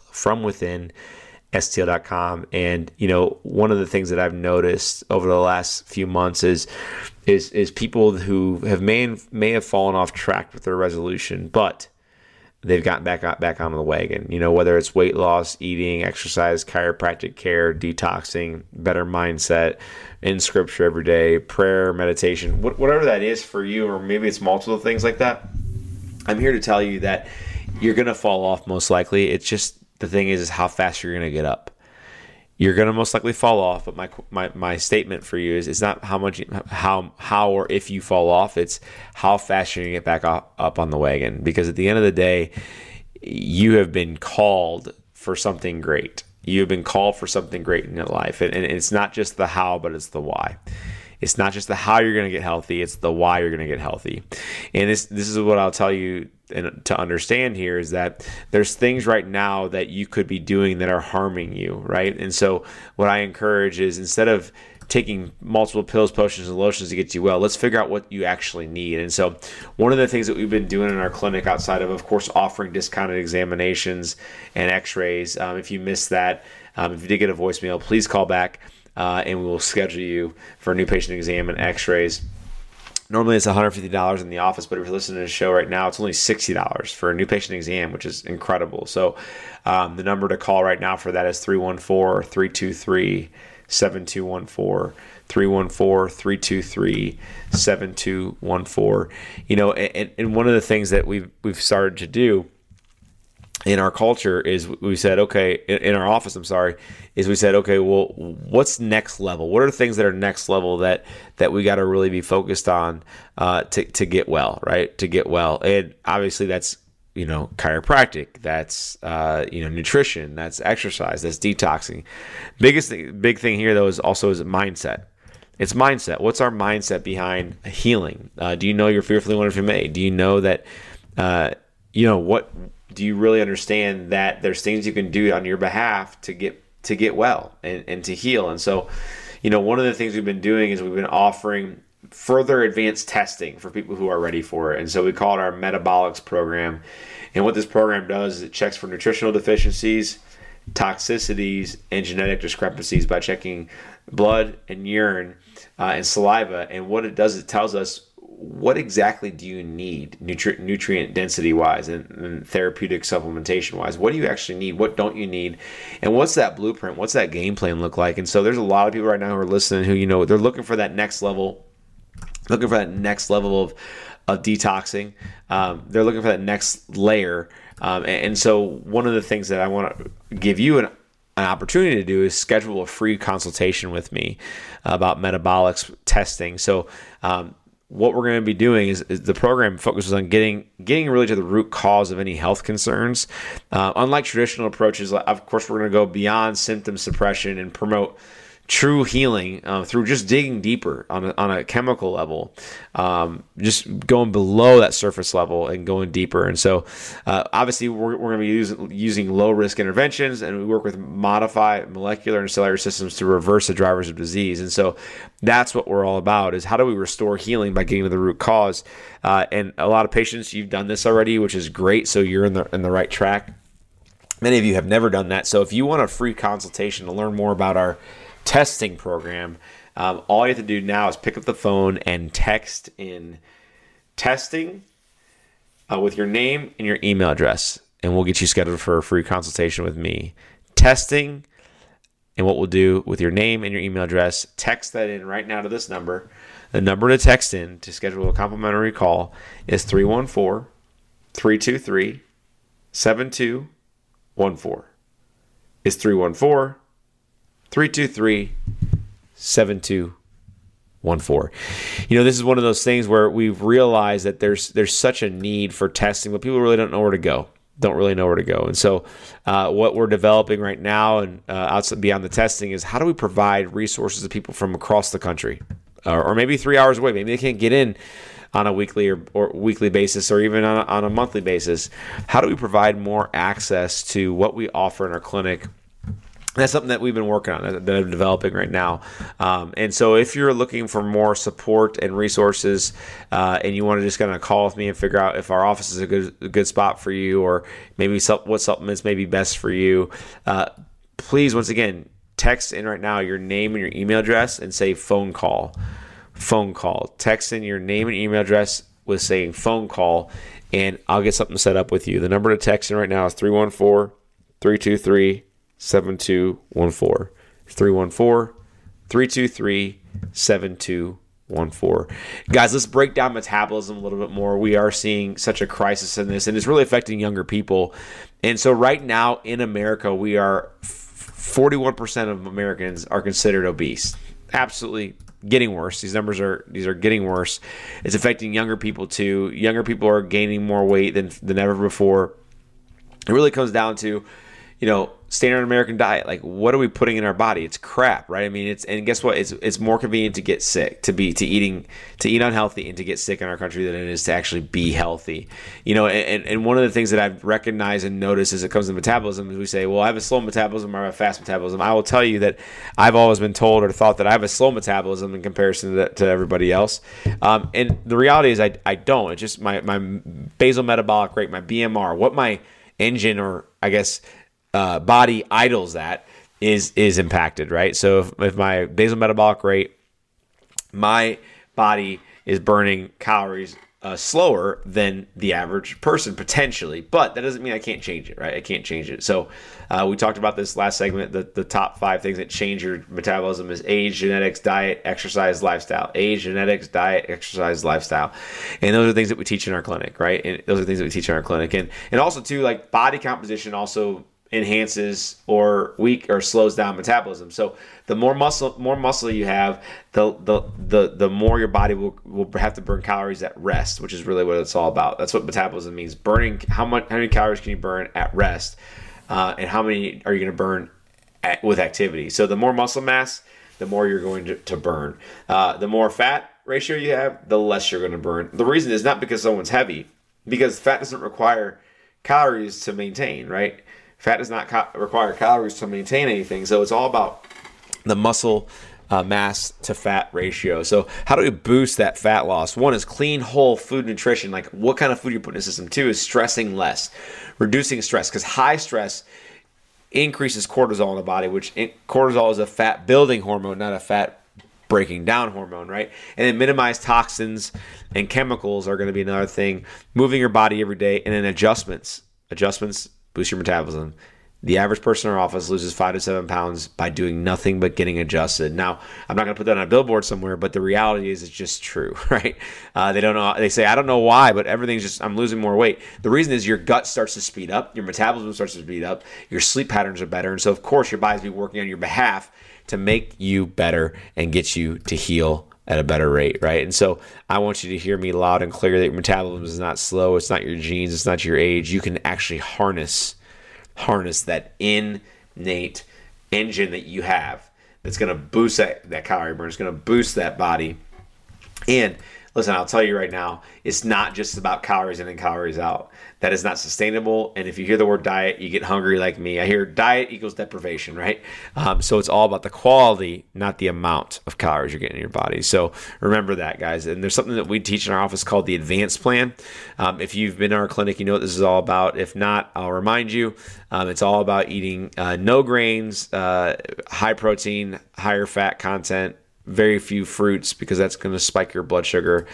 healthfromwithinstl.com. And one of the things that I've noticed over the last few months is people who may have fallen off track with their resolution, but they've gotten back on the wagon. Whether it's weight loss, eating, exercise, chiropractic care, detoxing, better mindset, in scripture every day, prayer, meditation, whatever that is for you, or maybe it's multiple things like that. I'm here to tell you that you're going to fall off most likely. It's just, the thing is how fast you're going to get up. You're going to most likely fall off, but my statement for you is it's not how or if you fall off, it's how fast you're going to get back up on the wagon. Because at the end of the day, you have been called for something great. You have been called for something great in your life. And it's not just the how, but it's the why. It's not just the how you're going to get healthy, it's the why you're going to get healthy. And this is what I'll tell you and to understand here is that there's things right now that you could be doing that are harming you, right? And so what I encourage is, instead of taking multiple pills, potions, and lotions to get you well, let's figure out what you actually need. And so one of the things that we've been doing in our clinic, outside of course, offering discounted examinations and x-rays, if you missed that, if you did get a voicemail, please call back and we will schedule you for a new patient exam and x-rays. Normally it's $150 in the office, but if you're listening to the show right now, it's only $60 for a new patient exam, which is incredible. So the number to call right now for that is 314-323-7214. 314-323-7214, 314-323-7214. And one of the things that we've started to do in our culture is we said, okay, in our office, is we said, okay, well, what's next level? What are the things that are next level that we got to really be focused on to get well, right? To get well. And obviously that's, chiropractic, that's, nutrition, that's exercise, that's detoxing. Big thing here though is mindset. It's mindset. What's our mindset behind healing? Do you know you're fearfully and wonderfully made? Do you know that, what, do you really understand that there's things you can do on your behalf to get well and to heal? And so, one of the things we've been doing is we've been offering further advanced testing for people who are ready for it. And so we call it our Metabolics program. And what this program does is it checks for nutritional deficiencies, toxicities, and genetic discrepancies by checking blood and urine and saliva. And what it does, it tells us what exactly do you need nutrient density wise and therapeutic supplementation wise. What do you actually need? What don't you need? And what's that blueprint? What's that game plan look like? And so there's a lot of people right now who are listening who, they're looking for that next level, of detoxing. They're looking for that next layer. And so one of the things that I want to give you an opportunity to do is schedule a free consultation with me about metabolics testing. So, what we're going to be doing is the program focuses on getting really to the root cause of any health concerns. Unlike traditional approaches, of course, we're going to go beyond symptom suppression and promote true healing through just digging deeper on a chemical level, just going below that surface level and going deeper. And so obviously we're going to be using low risk interventions, and we work with modified molecular and cellular systems to reverse the drivers of disease. And so that's what we're all about, is how do we restore healing by getting to the root cause? And a lot of patients, you've done this already, which is great. So you're in the right track. Many of you have never done that. So if you want a free consultation to learn more about our testing program, all you have to do now is pick up the phone and text in testing with your name and your email address, and we'll get you scheduled for a free consultation with me. Testing, and what we'll do with your name and your email address, text that in right now to this number. The number to text in to schedule a complimentary call is 314-323-7214. It's 314-323-7214. This is one of those things where we've realized that there's such a need for testing, but people really don't know where to go. And so what we're developing right now and outside beyond the testing is how do we provide resources to people from across the country, or maybe 3 hours away. Maybe they can't get in on a weekly or weekly basis, or even on a monthly basis. How do we provide more access to what we offer in our clinic? That's something that we've been working on, that I'm developing right now. And so if you're looking for more support and resources, and you want to just kind of call with me and figure out if our office is a good spot for you, or maybe what supplements may be best for you, please, once again, text in right now your name and your email address and say phone call. Text in your name and email address with saying phone call, and I'll get something set up with you. The number to text in right now is 314-323-7214. 314-323-7214. Guys, let's break down metabolism a little bit more. We are seeing such a crisis in this, and it's really affecting younger people. And so right now in America, we are 41% of Americans are considered obese. Absolutely getting worse. These numbers are getting worse. It's affecting younger people too. Younger people are gaining more weight than ever before. It really comes down to, standard American diet. Like, what are we putting in our body? It's crap, right? I mean, and guess what? It's more convenient to get sick, to eat unhealthy and to get sick in our country than it is to actually be healthy. And one of the things that I've recognized and noticed as it comes to metabolism is we say, well, I have a slow metabolism or I have a fast metabolism. I will tell you that I've always been told or thought that I have a slow metabolism in comparison to everybody else. And the reality is I don't. It's just my basal metabolic rate, my BMR, what my engine, or I guess body idles that is impacted, right? So if my basal metabolic rate, my body is burning calories slower than the average person potentially, but that doesn't mean I can't change it, right? I can't change it. So we talked about this last segment. The top 5 things that change your metabolism is age, genetics, diet, exercise, lifestyle. Age, genetics, diet, exercise, lifestyle. And those are things that we teach in our clinic, right? And those are things that we teach in our clinic. And also too, like body composition also enhances or slows down metabolism. So the more muscle you have, the more your body will have to burn calories at rest, which is really what it's all about. That's what metabolism means. Burning how many calories can you burn at rest, and how many are you going to burn with activity. So the more muscle mass, the more you're going to burn. The more fat ratio you have, the less you're going to burn. The reason is not because someone's heavy, because fat doesn't require calories to maintain, right? Fat does not require calories to maintain anything. So it's all about the muscle mass to fat ratio. So how do we boost that fat loss? One is clean, whole food nutrition. Like what kind of food you're putting in the system. 2 is stressing less, reducing stress, because high stress increases cortisol in the body, which cortisol is a fat building hormone, not a fat breaking down hormone, right? And then minimize toxins and chemicals are going to be another thing. Moving your body every day, and then adjustments boost your metabolism. The average person in our office loses 5 to 7 pounds by doing nothing but getting adjusted. Now, I'm not going to put that on a billboard somewhere, but the reality is it's just true, right? They don't know. They say, I don't know why, but everything's just, I'm losing more weight. The reason is your gut starts to speed up, your metabolism starts to speed up, your sleep patterns are better, and so of course your body's be working on your behalf to make you better and get you to heal at a better rate, right? And so I want you to hear me loud and clear that your metabolism is not slow. It's not your genes. It's not your age. You can actually harness that innate engine that you have that's going to boost that calorie burn. It's going to boost that body. And listen, I'll tell you right now, it's not just about calories in and calories out. That is not sustainable. And if you hear the word diet, you get hungry like me. I hear diet equals deprivation, right? So it's all about the quality, not the amount of calories you're getting in your body. So remember that, guys. And there's something that we teach in our office called the Advanced Plan. If you've been in our clinic, you know what this is all about. If not, I'll remind you. It's all about eating no grains, high protein, higher fat content, very few fruits, because that's going to spike your blood sugar.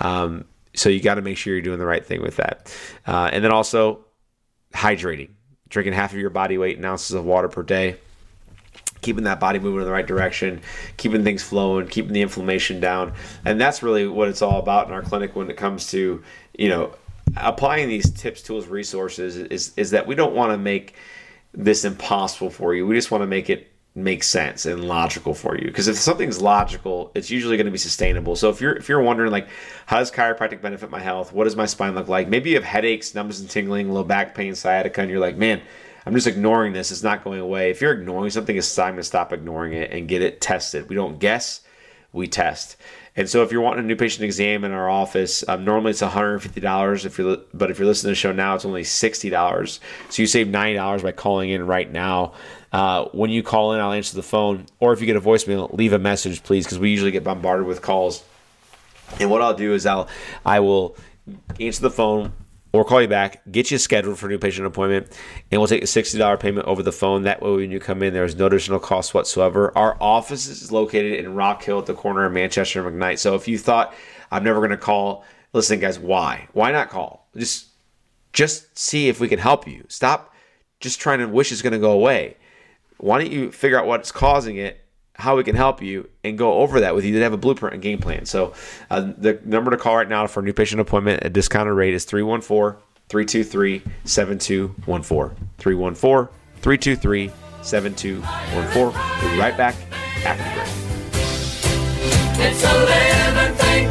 So you got to make sure you're doing the right thing with that. And then also hydrating, drinking half of your body weight in ounces of water per day, keeping that body moving in the right direction, keeping things flowing, keeping the inflammation down. And that's really what it's all about in our clinic when it comes to, applying these tips, tools, resources is that we don't want to make this impossible for you. We just want to make it make sense and logical for you, because if something's logical, it's usually going to be sustainable. So if you're wondering, like, how does chiropractic benefit my health? What does my spine look like? Maybe you have headaches, numbness and tingling, low back pain, sciatica, and you're like, man, I'm just ignoring this. It's not going away. If you're ignoring something, it's time to stop ignoring it and get it tested. We don't guess, we test. And so if you're wanting a new patient exam in our office, normally it's $150. But if you're listening to the show now, it's only $60. So you save $90 by calling in right now. When you call in, I'll answer the phone. Or if you get a voicemail, leave a message, please, because we usually get bombarded with calls. And what I'll do is I will answer the phone or call you back, get you scheduled for a new patient appointment, and we'll take a $60 payment over the phone. That way, when you come in, there's no additional cost whatsoever. Our office is located in Rock Hill at the corner of Manchester and McKnight. So if you thought, I'm never going to call, listen, guys, why? Why not call? Just see if we can help you. Stop just trying to wish it's going to go away. Why don't you figure out what's causing it, how we can help you, and go over that with you. They have a blueprint and game plan. So the number to call right now for a new patient appointment at discounted rate is 314-323-7214. 314-323-7214. We'll be right back after the break. It's a living thing.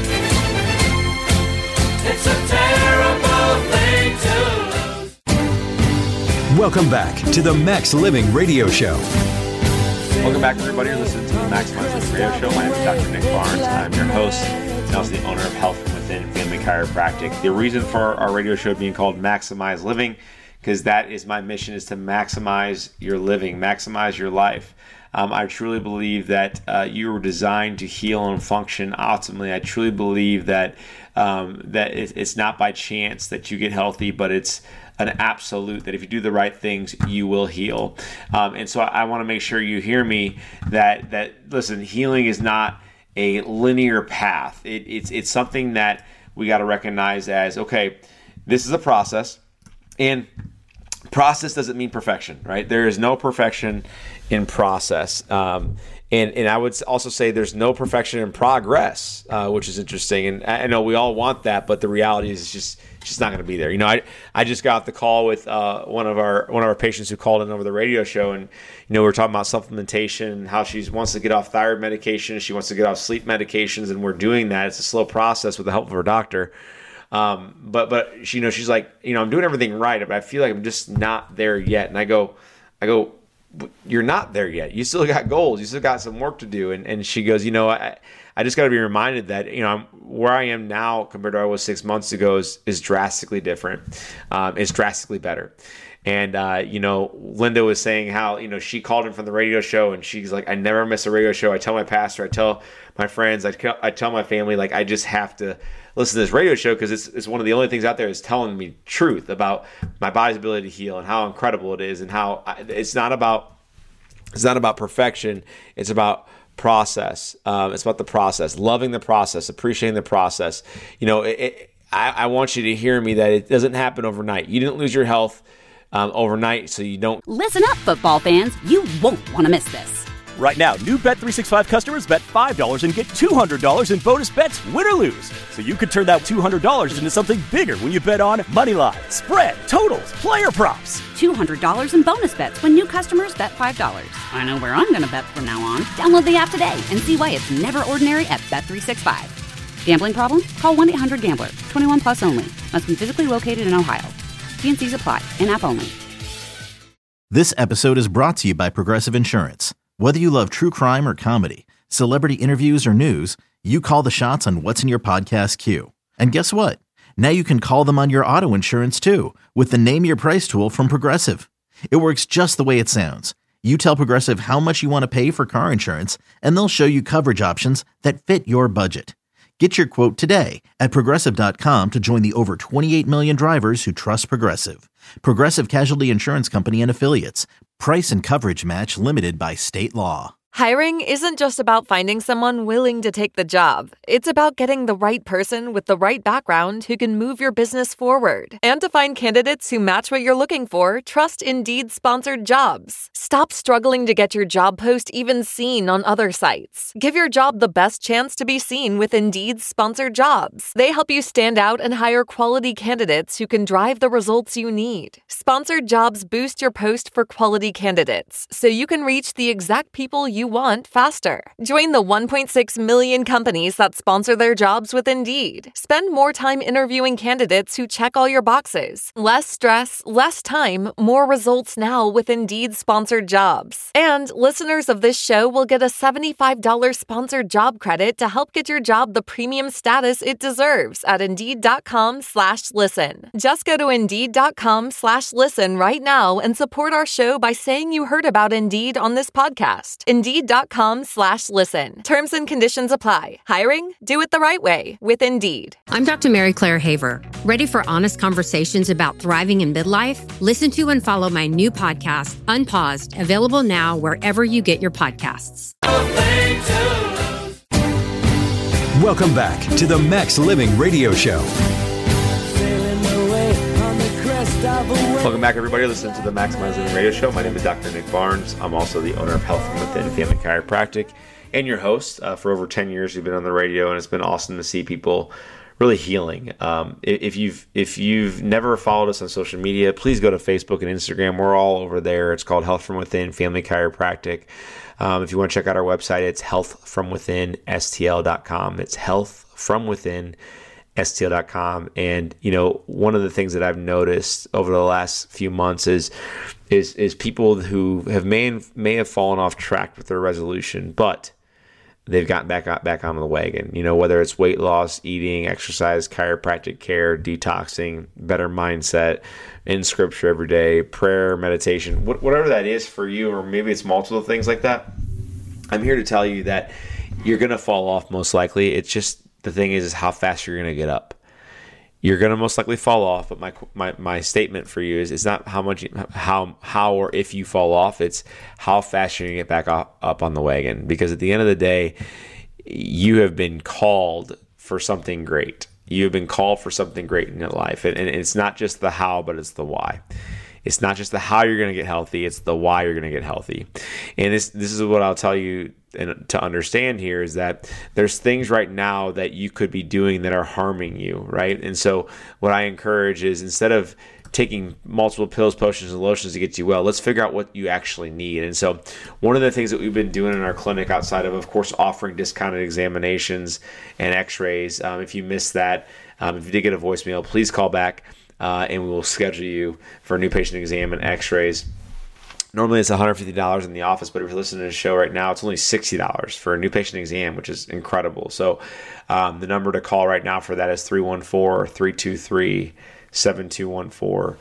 It's a terrible thing to lose. Welcome back to the Max Living Radio Show. Welcome back, everybody. You're listening to the Maximize Living Radio Show. My name is Dr. Nick Barnes. I'm your host and also the owner of Health from Within Family Chiropractic. The reason for our radio show being called Maximize Living, because that is my mission, is to maximize your living, maximize your life. I truly believe that you were designed to heal and function optimally. I truly believe that it's not by chance that you get healthy, but it's an absolute that if you do the right things, you will heal. And so I want to make sure you hear me that listen, healing is not a linear path. It's something that we got to recognize as, okay, this is a process, and process doesn't mean perfection, right? There is no perfection in process. And I would also say there's no perfection in progress, which is interesting. And I know we all want that, but the reality is it's just not going to be there. I just got off the call with one of our patients who called in over the radio show, and we were talking about supplementation and how she wants to get off thyroid medication, she wants to get off sleep medications, and we're doing that. It's a slow process with the help of her doctor. But she's like, I'm doing everything right, but I feel like I'm just not there yet. And I go, you're not there yet. You still got goals. You still got some work to do. And she goes, I just got to be reminded that, where I am now compared to where I was 6 months ago is drastically different. It's drastically better. And, Linda was saying how, she called in from the radio show, and she's like, I never miss a radio show. I tell my pastor, I tell my friends, I tell my family, like, I just have to listen to this radio show because it's one of the only things out there that's telling me truth about my body's ability to heal and how incredible it is, and how it's not about perfection. It's about process. It's about the process, loving the process, appreciating the process. I want you to hear me that it doesn't happen overnight. You didn't lose your health overnight, so you don't. Listen up, football fans. You won't want to miss this. Right now, new Bet365 customers bet $5 and get $200 in bonus bets, win or lose. So you could turn that $200 into something bigger when you bet on Moneyline, spread, totals, player props. $200 in bonus bets when new customers bet $5. I know where I'm going to bet from now on. Download the app today and see why it's never ordinary at Bet365. Gambling problem? Call 1-800-GAMBLER. 21 plus only. Must be physically located in Ohio. T&Cs apply. In-app only. This episode is brought to you by Progressive Insurance. Whether you love true crime or comedy, celebrity interviews or news, you call the shots on what's in your podcast queue. And guess what? Now you can call them on your auto insurance too with the Name Your Price tool from Progressive. It works just the way it sounds. You tell Progressive how much you want to pay for car insurance, and they'll show you coverage options that fit your budget. Get your quote today at Progressive.com to join the over 28 million drivers who trust Progressive. Progressive Casualty Insurance Company and Affiliates. Price and coverage match limited by state law. Hiring isn't just about finding someone willing to take the job. It's about getting the right person with the right background who can move your business forward. And to find candidates who match what you're looking for, trust Indeed-sponsored jobs. Stop struggling to get your job post even seen on other sites. Give your job the best chance to be seen with Indeed-sponsored jobs. They help you stand out and hire quality candidates who can drive the results you need. Sponsored jobs boost your post for quality candidates, so you can reach the exact people you want faster. Join the 1.6 million companies that sponsor their jobs with Indeed. Spend more time interviewing candidates who check all your boxes. Less stress, less time, more results now with Indeed-sponsored jobs. And listeners of this show will get a $75 sponsored job credit to help get your job the premium status it deserves at Indeed.com/listen. Just go to Indeed.com/listen right now and support our show by saying you heard about Indeed on this podcast. Indeed.com/listen. Terms and conditions apply. Hiring? Do it the right way with Indeed. I'm Dr. Mary Claire Haver. Ready for honest conversations about thriving in midlife? Listen to and follow my new podcast, Unpaused, available now wherever you get your podcasts. Welcome back to the Max Living Radio Show. Welcome back, everybody. Listen to the Maximize Living Radio Show. My name is Dr. Nick Barnes. I'm also the owner of Health From Within Family Chiropractic and your host. For over 10 years, we've been on the radio, and it's been awesome to see people really healing. If you've never followed us on social media, please go to Facebook and Instagram. We're all over there. It's called Health From Within Family Chiropractic. If you want to check out our website, it's healthfromwithinstl.com. It's healthfromwithinstl.com. And one of the things that I've noticed over the last few months is people who have may have fallen off track with their resolution, but they've gotten back on the wagon. Whether it's weight loss, eating, exercise, chiropractic care, detoxing, better mindset, in scripture every day, prayer, meditation, whatever that is for you, or maybe it's multiple things like that. I'm here to tell you that you're going to fall off most likely. It's just, the thing is how fast you're going to get up. You're going to most likely fall off, but my statement for you is it's not how or if you fall off, it's how fast you're going to get back up on the wagon. Because at the end of the day, you have been called for something great. You have been called for something great in your life. And it's not just the how, but it's the why. It's not just the how you're going to get healthy, it's the why you're going to get healthy. And this is what I'll tell you and to understand here is that there's things right now that you could be doing that are harming you, right? And so what I encourage is instead of taking multiple pills, potions, and lotions to get you well, let's figure out what you actually need. And so one of the things that we've been doing in our clinic outside of course, offering discounted examinations and x-rays, if you missed that, if you did get a voicemail, please call back. And we will schedule you for a new patient exam and x-rays. Normally it's $150 in the office, but if you're listening to the show right now, it's only $60 for a new patient exam, which is incredible. So the number to call right now for that is 314-323-7214,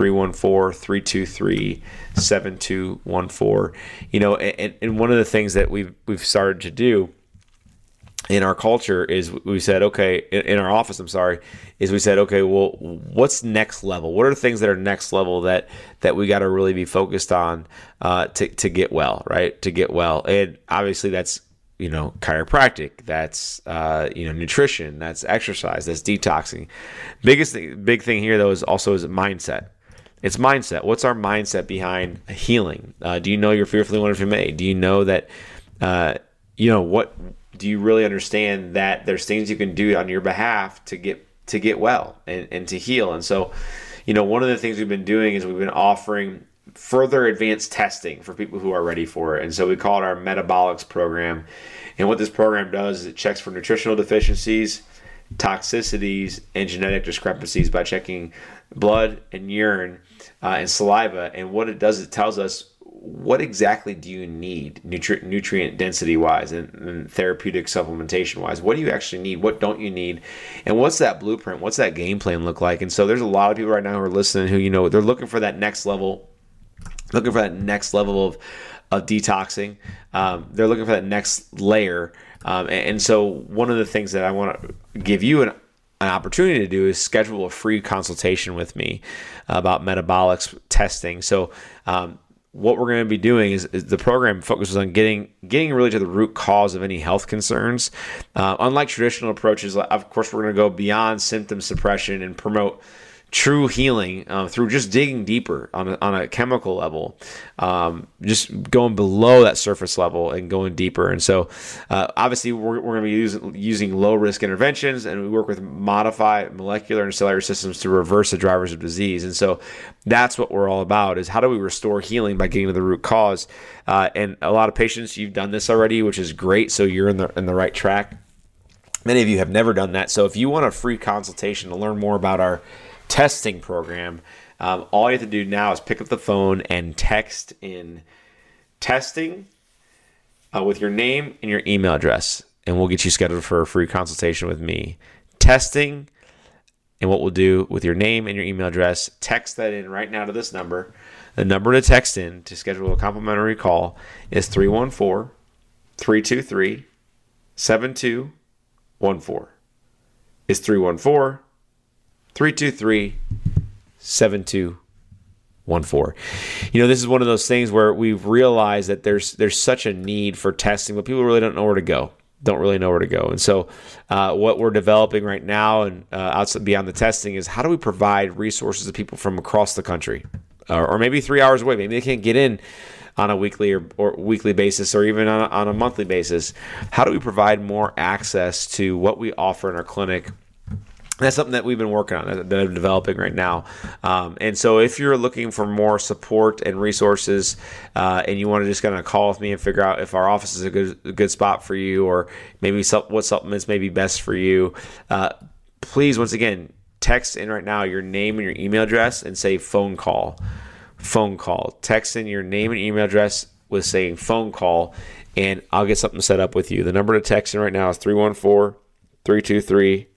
314-323-7214. And one of the things that we've started to do in our culture is we said, okay, in our office, we said, okay, well, what's next level? What are the things that are next level that we got to really be focused on to get well, right? To get well. And obviously that's, chiropractic, that's, nutrition, that's exercise, that's detoxing. Big thing here though is mindset. It's mindset. What's our mindset behind healing? Do you know you're fearfully and wonderfully made? Do you know that, do you really understand that there's things you can do on your behalf to get well and to heal? And so, one of the things we've been doing is we've been offering further advanced testing for people who are ready for it. And so we call it our Metabolics program. And what this program does is it checks for nutritional deficiencies, toxicities, and genetic discrepancies by checking blood and urine and saliva. And what it does, it tells us what exactly do you need nutrient density wise and therapeutic supplementation wise. What do you actually need? What don't you need? And what's that blueprint? What's that game plan look like? And so there's a lot of people right now who are listening who, they're looking for that next level, of detoxing. They're looking for that next layer. And so one of the things that I want to give you an opportunity to do is schedule a free consultation with me about metabolics testing. So, what we're going to be doing is the program focuses on getting really to the root cause of any health concerns. Unlike traditional approaches, of course, we're going to go beyond symptom suppression and promote true healing through just digging deeper on a chemical level, just going below that surface level and going deeper. And so obviously we're going to be using low risk interventions, and we work with modified molecular and cellular systems to reverse the drivers of disease. And so that's what we're all about, is how do we restore healing by getting to the root cause. And a lot of patients, you've done this already, which is great. So you're in the right track. Many of you have never done that. So if you want a free consultation to learn more about our testing program, all you have to do now is pick up the phone and text in testing with your name and your email address, and we'll get you scheduled for a free consultation with me. Testing, and what we'll do with your name and your email address, text that in right now to this number. The number to text in to schedule a complimentary call is 314-323-7214. It's 314-323-7214. This is one of those things where we've realized that there's such a need for testing, but people really don't know where to go. And so what we're developing right now and outside beyond the testing is how do we provide resources to people from across the country, or maybe 3 hours away. Maybe they can't get in on a weekly or weekly basis, or even on a monthly basis. How do we provide more access to what we offer in our clinic? That's something that we've been working on, that I'm developing right now. And so if you're looking for more support and resources, and you want to just kind of call with me and figure out if our office is a good spot for you, or maybe what supplements may be best for you, please, once again, text in right now your name and your email address and say phone call. Text in your name and email address with saying phone call, and I'll get something set up with you. The number to text in right now is 314-323-7214.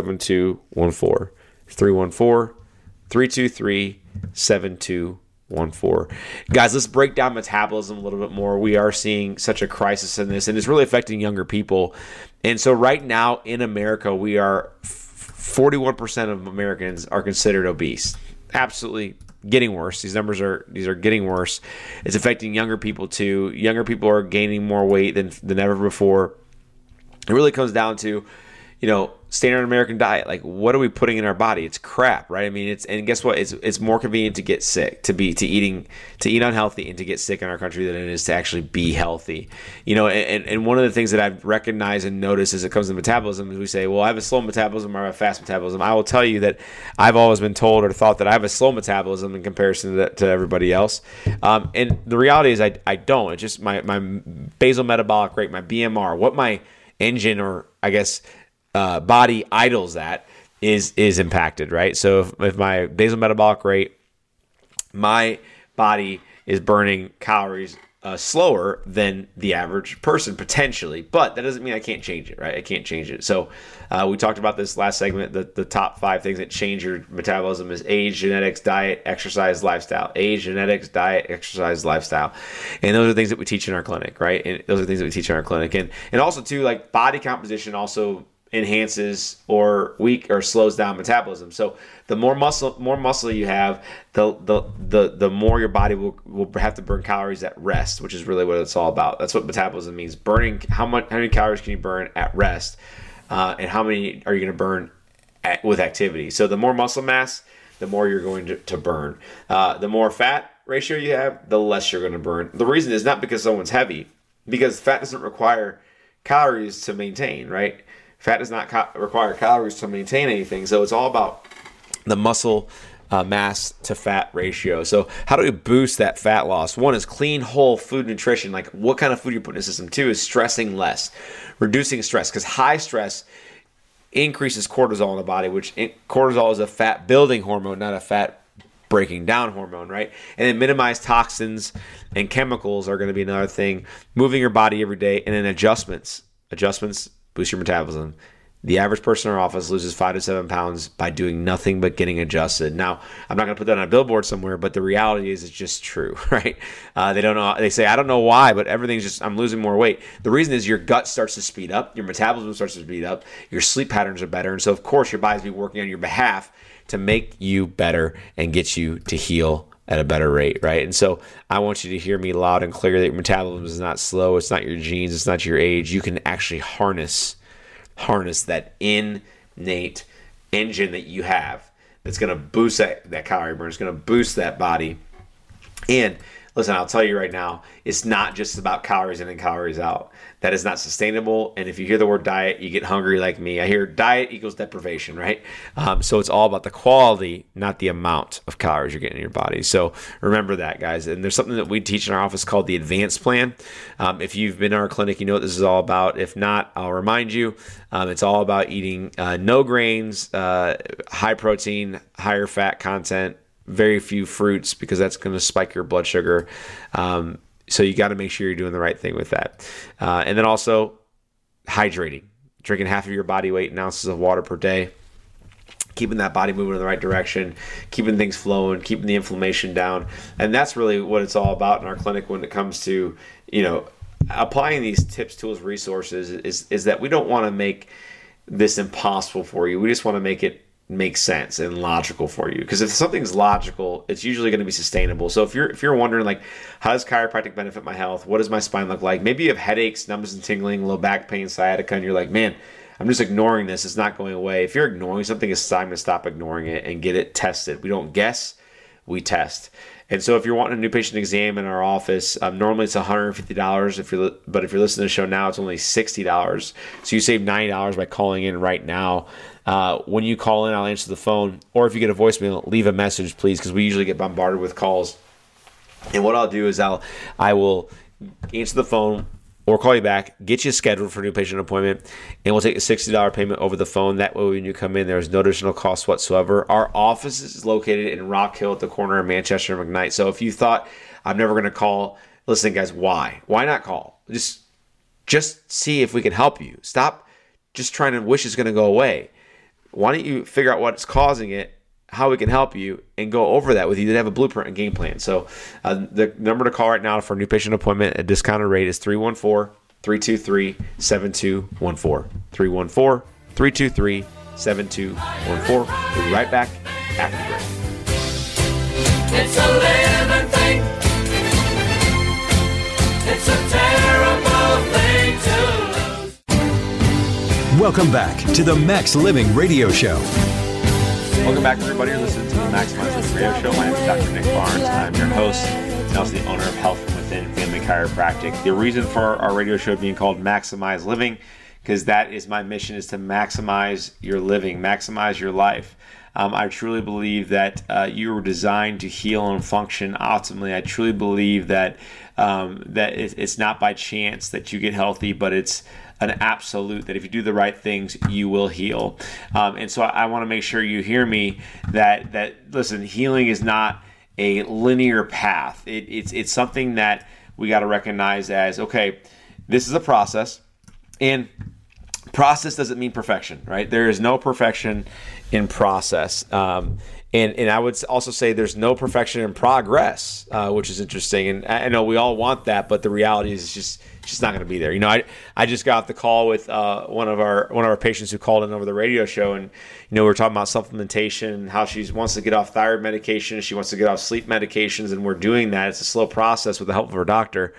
314-323-7214. Guys, let's break down metabolism a little bit more. We are seeing such a crisis in this, and it's really affecting younger people. And so right now in America, we are 41% of Americans are considered obese. Absolutely getting worse. These are getting worse. It's affecting younger people too. Younger people are gaining more weight than ever before. It really comes down to, standard American diet. Like, what are we putting in our body? It's crap, right? I mean, and guess what? It's more convenient to get sick, to eat unhealthy and to get sick in our country than it is to actually be healthy. And one of the things that I've recognized and noticed as it comes to metabolism is we say, well, I have a slow metabolism or I have a fast metabolism. I will tell you that I've always been told or thought that I have a slow metabolism in comparison to everybody else. And the reality is I don't. It's just my basal metabolic rate, my BMR, what my engine or I guess body idles at is impacted, right? So if my basal metabolic rate, my body is burning calories slower than the average person potentially, but that doesn't mean I can't change it, right? I can't change it. So we talked about this last segment, the top 5 things that change your metabolism is age, genetics, diet, exercise, lifestyle. Age, genetics, diet, exercise, lifestyle. And those are things that we teach in our clinic, right? And those are things that we teach in our clinic. And also too, like body composition also enhances or slows down metabolism. So the more muscle you have, the more your body will have to burn calories at rest, which is really what it's all about. That's what metabolism means. Burning how many calories can you burn at rest, and how many are you going to burn with activity. So the more muscle mass, the more you're going to burn. The more fat ratio you have, the less you're going to burn. The reason is not because someone's heavy, because fat doesn't require calories to maintain, right? Fat does not require calories to maintain anything. So it's all about the muscle mass to fat ratio. So how do we boost that fat loss? One is clean, whole food nutrition. Like what kind of food you put in the system. 2 is stressing less, reducing stress. Because high stress increases cortisol in the body, which cortisol is a fat building hormone, not a fat breaking down hormone, right? And then minimize toxins and chemicals are going to be another thing. Moving your body every day, and then adjustments boost your metabolism. The average person in our office loses 5 to 7 pounds by doing nothing but getting adjusted. Now, I'm not going to put that on a billboard somewhere, but the reality is it's just true, right? They don't know. They say, I don't know why, but everything's just, I'm losing more weight. The reason is your gut starts to speed up, your metabolism starts to speed up, your sleep patterns are better, and so of course your body's be working on your behalf to make you better and get you to heal at a better rate, right? And so I want you to hear me loud and clear that your metabolism is not slow. It's not your genes. It's not your age. You can actually harness that innate engine that you have that's going to boost that calorie burn. It's going to boost that body. And listen, I'll tell you right now, it's not just about calories in and calories out. That is not sustainable. And if you hear the word diet, you get hungry like me. I hear diet equals deprivation, right? So it's all about the quality, not the amount of calories you're getting in your body. So remember that, guys. And there's something that we teach in our office called the Advanced Plan. If you've been in our clinic, you know what this is all about. If not, I'll remind you. It's all about eating no grains, high protein, higher fat content, very few fruits, because that's going to spike your blood sugar. So you got to make sure you're doing the right thing with that. And then also hydrating, drinking half of your body weight in ounces of water per day, keeping that body moving in the right direction, keeping things flowing, keeping the inflammation down. And that's really what it's all about in our clinic when it comes to, applying these tips, tools, resources is that we don't want to make this impossible for you. We just want to make it make sense and logical for you, because if something's logical, it's usually going to be sustainable. So if you're wondering, like, how does chiropractic benefit my health? What does my spine look like? Maybe you have headaches, numbness and tingling, low back pain, sciatica, and you're like, man, I'm just ignoring this. It's not going away. If you're ignoring something, it's time to stop ignoring it and get it tested. We don't guess, we test. And so if you're wanting a new patient exam in our office, normally it's $150. But if you're listening to the show now, it's only $60. So you save $90 by calling in right now. When you call in, I'll answer the phone. Or if you get a voicemail, leave a message, please, because we usually get bombarded with calls. And what I'll do is I will answer the phone or call you back, get you scheduled for a new patient appointment, and we'll take a $60 payment over the phone. That way, when you come in, there's no additional cost whatsoever. Our office is located in Rock Hill at the corner of Manchester and McKnight. So if you thought, I'm never going to call, listen, guys, why? Why not call? Just see if we can help you. Stop just trying to wish it's going to go away. Why don't you figure out what's causing it, how we can help you, and go over that with you. Then have a blueprint and game plan. So the number to call right now for a new patient appointment at discounted rate is 314-323-7214. 314-323-7214. We'll be right back after the break. It's a living thing. It's a terrible thing to lose. Welcome back to the Max Living Radio Show. Welcome back, everybody. You're listening to the Maximize Living Radio Show. My name is Dr. Nick Barnes. I'm your host and also the owner of Health from Within Family Chiropractic. The reason for our radio show being called Maximize Living, because that is my mission, is to maximize your living, maximize your life. I truly believe that you were designed to heal and function optimally. I truly believe that it's not by chance that you get healthy, but it's an absolute that if you do the right things, you will heal. And so I want to make sure you hear me that listen, healing is not a linear path. It's something that we got to recognize as, okay, this is a process, and process doesn't mean perfection, right? There is no perfection in process. And I would also say there's no perfection in progress, which is interesting. And I know we all want that, but the reality is it's just not going to be there. You know, I just got off the call with one of our patients who called in over the radio show, and we were talking about supplementation, how she wants to get off thyroid medication, she wants to get off sleep medications, and we're doing that. It's a slow process with the help of her doctor.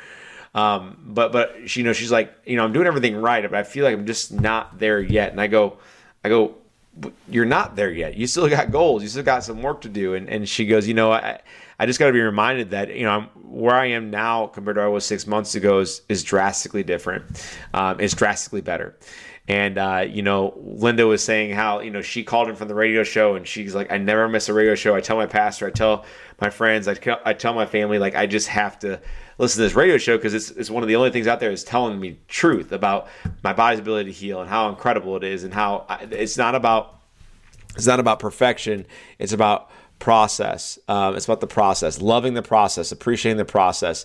But she's like, I'm doing everything right, but I feel like I'm just not there yet. And I go, you're not there yet. You still got goals. You still got some work to do. And she goes, I just got to be reminded that, where I am now compared to where I was 6 months ago is drastically different. It's drastically better. And, Linda was saying how, she called in from the radio show, and she's like, I never miss a radio show. I tell my pastor, I tell my friends, I tell my family, like, I just have to listen to this radio show because it's one of the only things out there that's telling me truth about my body's ability to heal and how incredible it is, and how it's not about perfection. It's about process. It's about the process, loving the process, appreciating the process.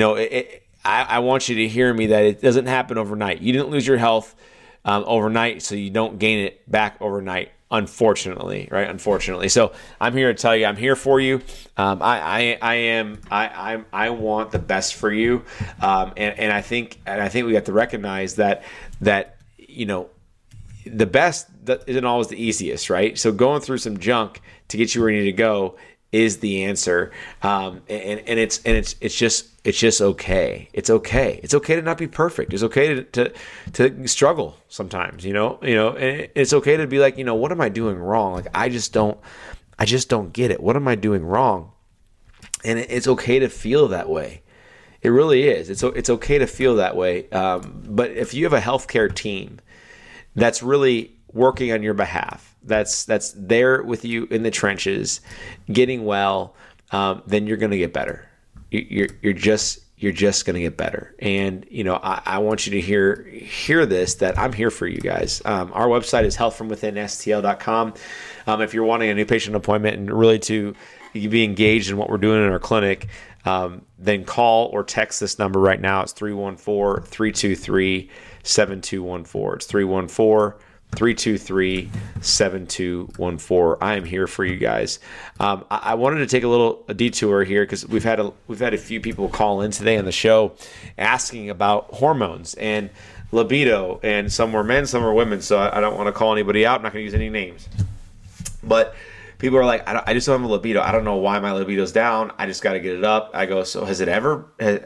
I want you to hear me that it doesn't happen overnight. You didn't lose your health overnight, so you don't gain it back overnight. Unfortunately, right? Unfortunately. So I'm here to tell you, I'm here for you. I want the best for you. And I think we have to recognize that the best isn't always the easiest, right? So going through some junk to get you where you need to go is the answer. And it's just okay. It's okay. It's okay to not be perfect. It's okay to struggle sometimes, and it's okay to be like, what am I doing wrong? Like, I just don't get it. What am I doing wrong? And it's okay to feel that way. It really is. It's okay to feel that way. But if you have a healthcare team that's really working on your behalf, that's there with you in the trenches, getting well, then you're going to get better. You're just going to get better. And, I want you to hear this, that I'm here for you guys. Our website is healthfromwithinstl.com. If you're wanting a new patient appointment and really to be engaged in what we're doing in our clinic, then call or text this number right now. It's 314-323-7214. It's 314-323-7214. I am here for you guys. I wanted to take a detour here because we've had a few people call in today on the show asking about hormones and libido, and some were men, some were women. So I don't want to call anybody out. I'm not going to use any names, but people are like, I just don't have a libido. I don't know why my libido's down. I just got to get it up. I go, so has it ever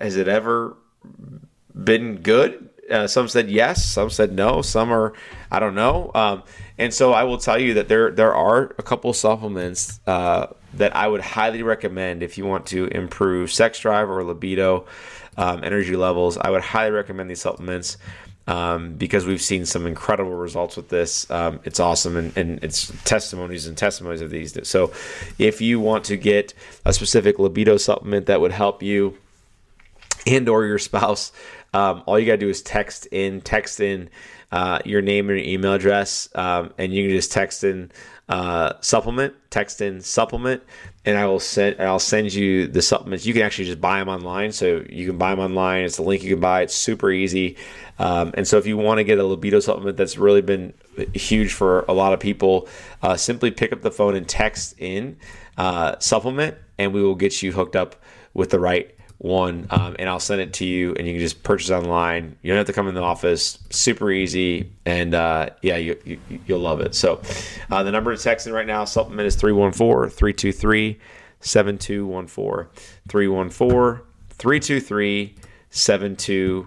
been good? Some said yes, some said no, some are, I don't know. And so I will tell you that there are a couple supplements that I would highly recommend if you want to improve sex drive or libido, energy levels. I would highly recommend these supplements because we've seen some incredible results with this. It's awesome, and it's testimonies of these. So if you want to get a specific libido supplement that would help you and or your spouse, all you got to do is text in your name and your email address, and you can just text in supplement, and I'll send you the supplements. You can actually just buy them online, so you can buy them online. It's a link you can buy. It's super easy. And so if you want to get a libido supplement that's really been huge for a lot of people, simply pick up the phone and text in supplement, and we will get you hooked up with the right one, and I'll send it to you, and you can just purchase online. You don't have to come in the office. Super easy, and you'll love it. So the number to text in right now, supplement, is 314-323-7214. 314-323-7214.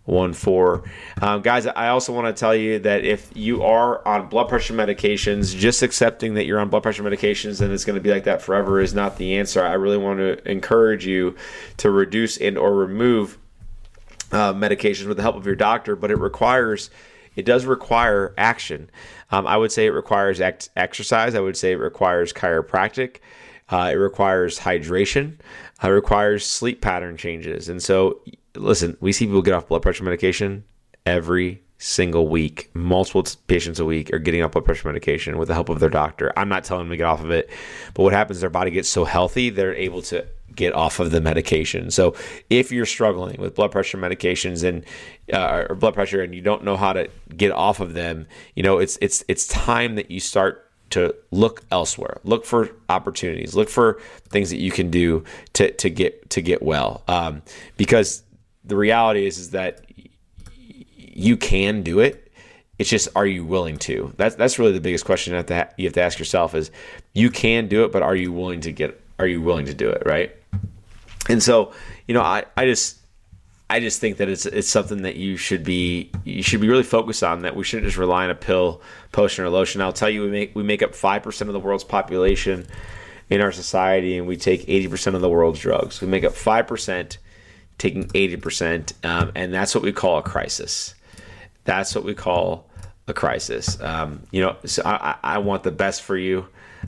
Guys, I also want to tell you that if you are on blood pressure medications, just accepting that you're on blood pressure medications and it's going to be like that forever is not the answer. I really want to encourage you to reduce and or remove medications with the help of your doctor, but it does require action. I would say it requires exercise. I would say it requires chiropractic. It requires hydration. It requires sleep pattern changes. And so, listen, we see people get off blood pressure medication every single week. Multiple patients a week are getting off blood pressure medication with the help of their doctor. I'm not telling them to get off of it, but what happens is their body gets so healthy, they're able to get off of the medication. So if you're struggling with blood pressure medications and or blood pressure and you don't know how to get off of them, it's time that you start to look elsewhere, look for opportunities, look for things that you can do to get well. Because the reality is that you can do it. It's just, are you willing to? That's really the biggest question you have to ask yourself is, you can do it, but are you willing to do it, right? And so, I just think that it's something that you should be really focused on, that we shouldn't just rely on a pill, potion, or lotion. I'll tell you, we make up 5% of the world's population in our society, and we take 80% of the world's drugs. We make up 5%, taking 80%, and that's what we call a crisis. That's what we call a crisis. So I want the best for you.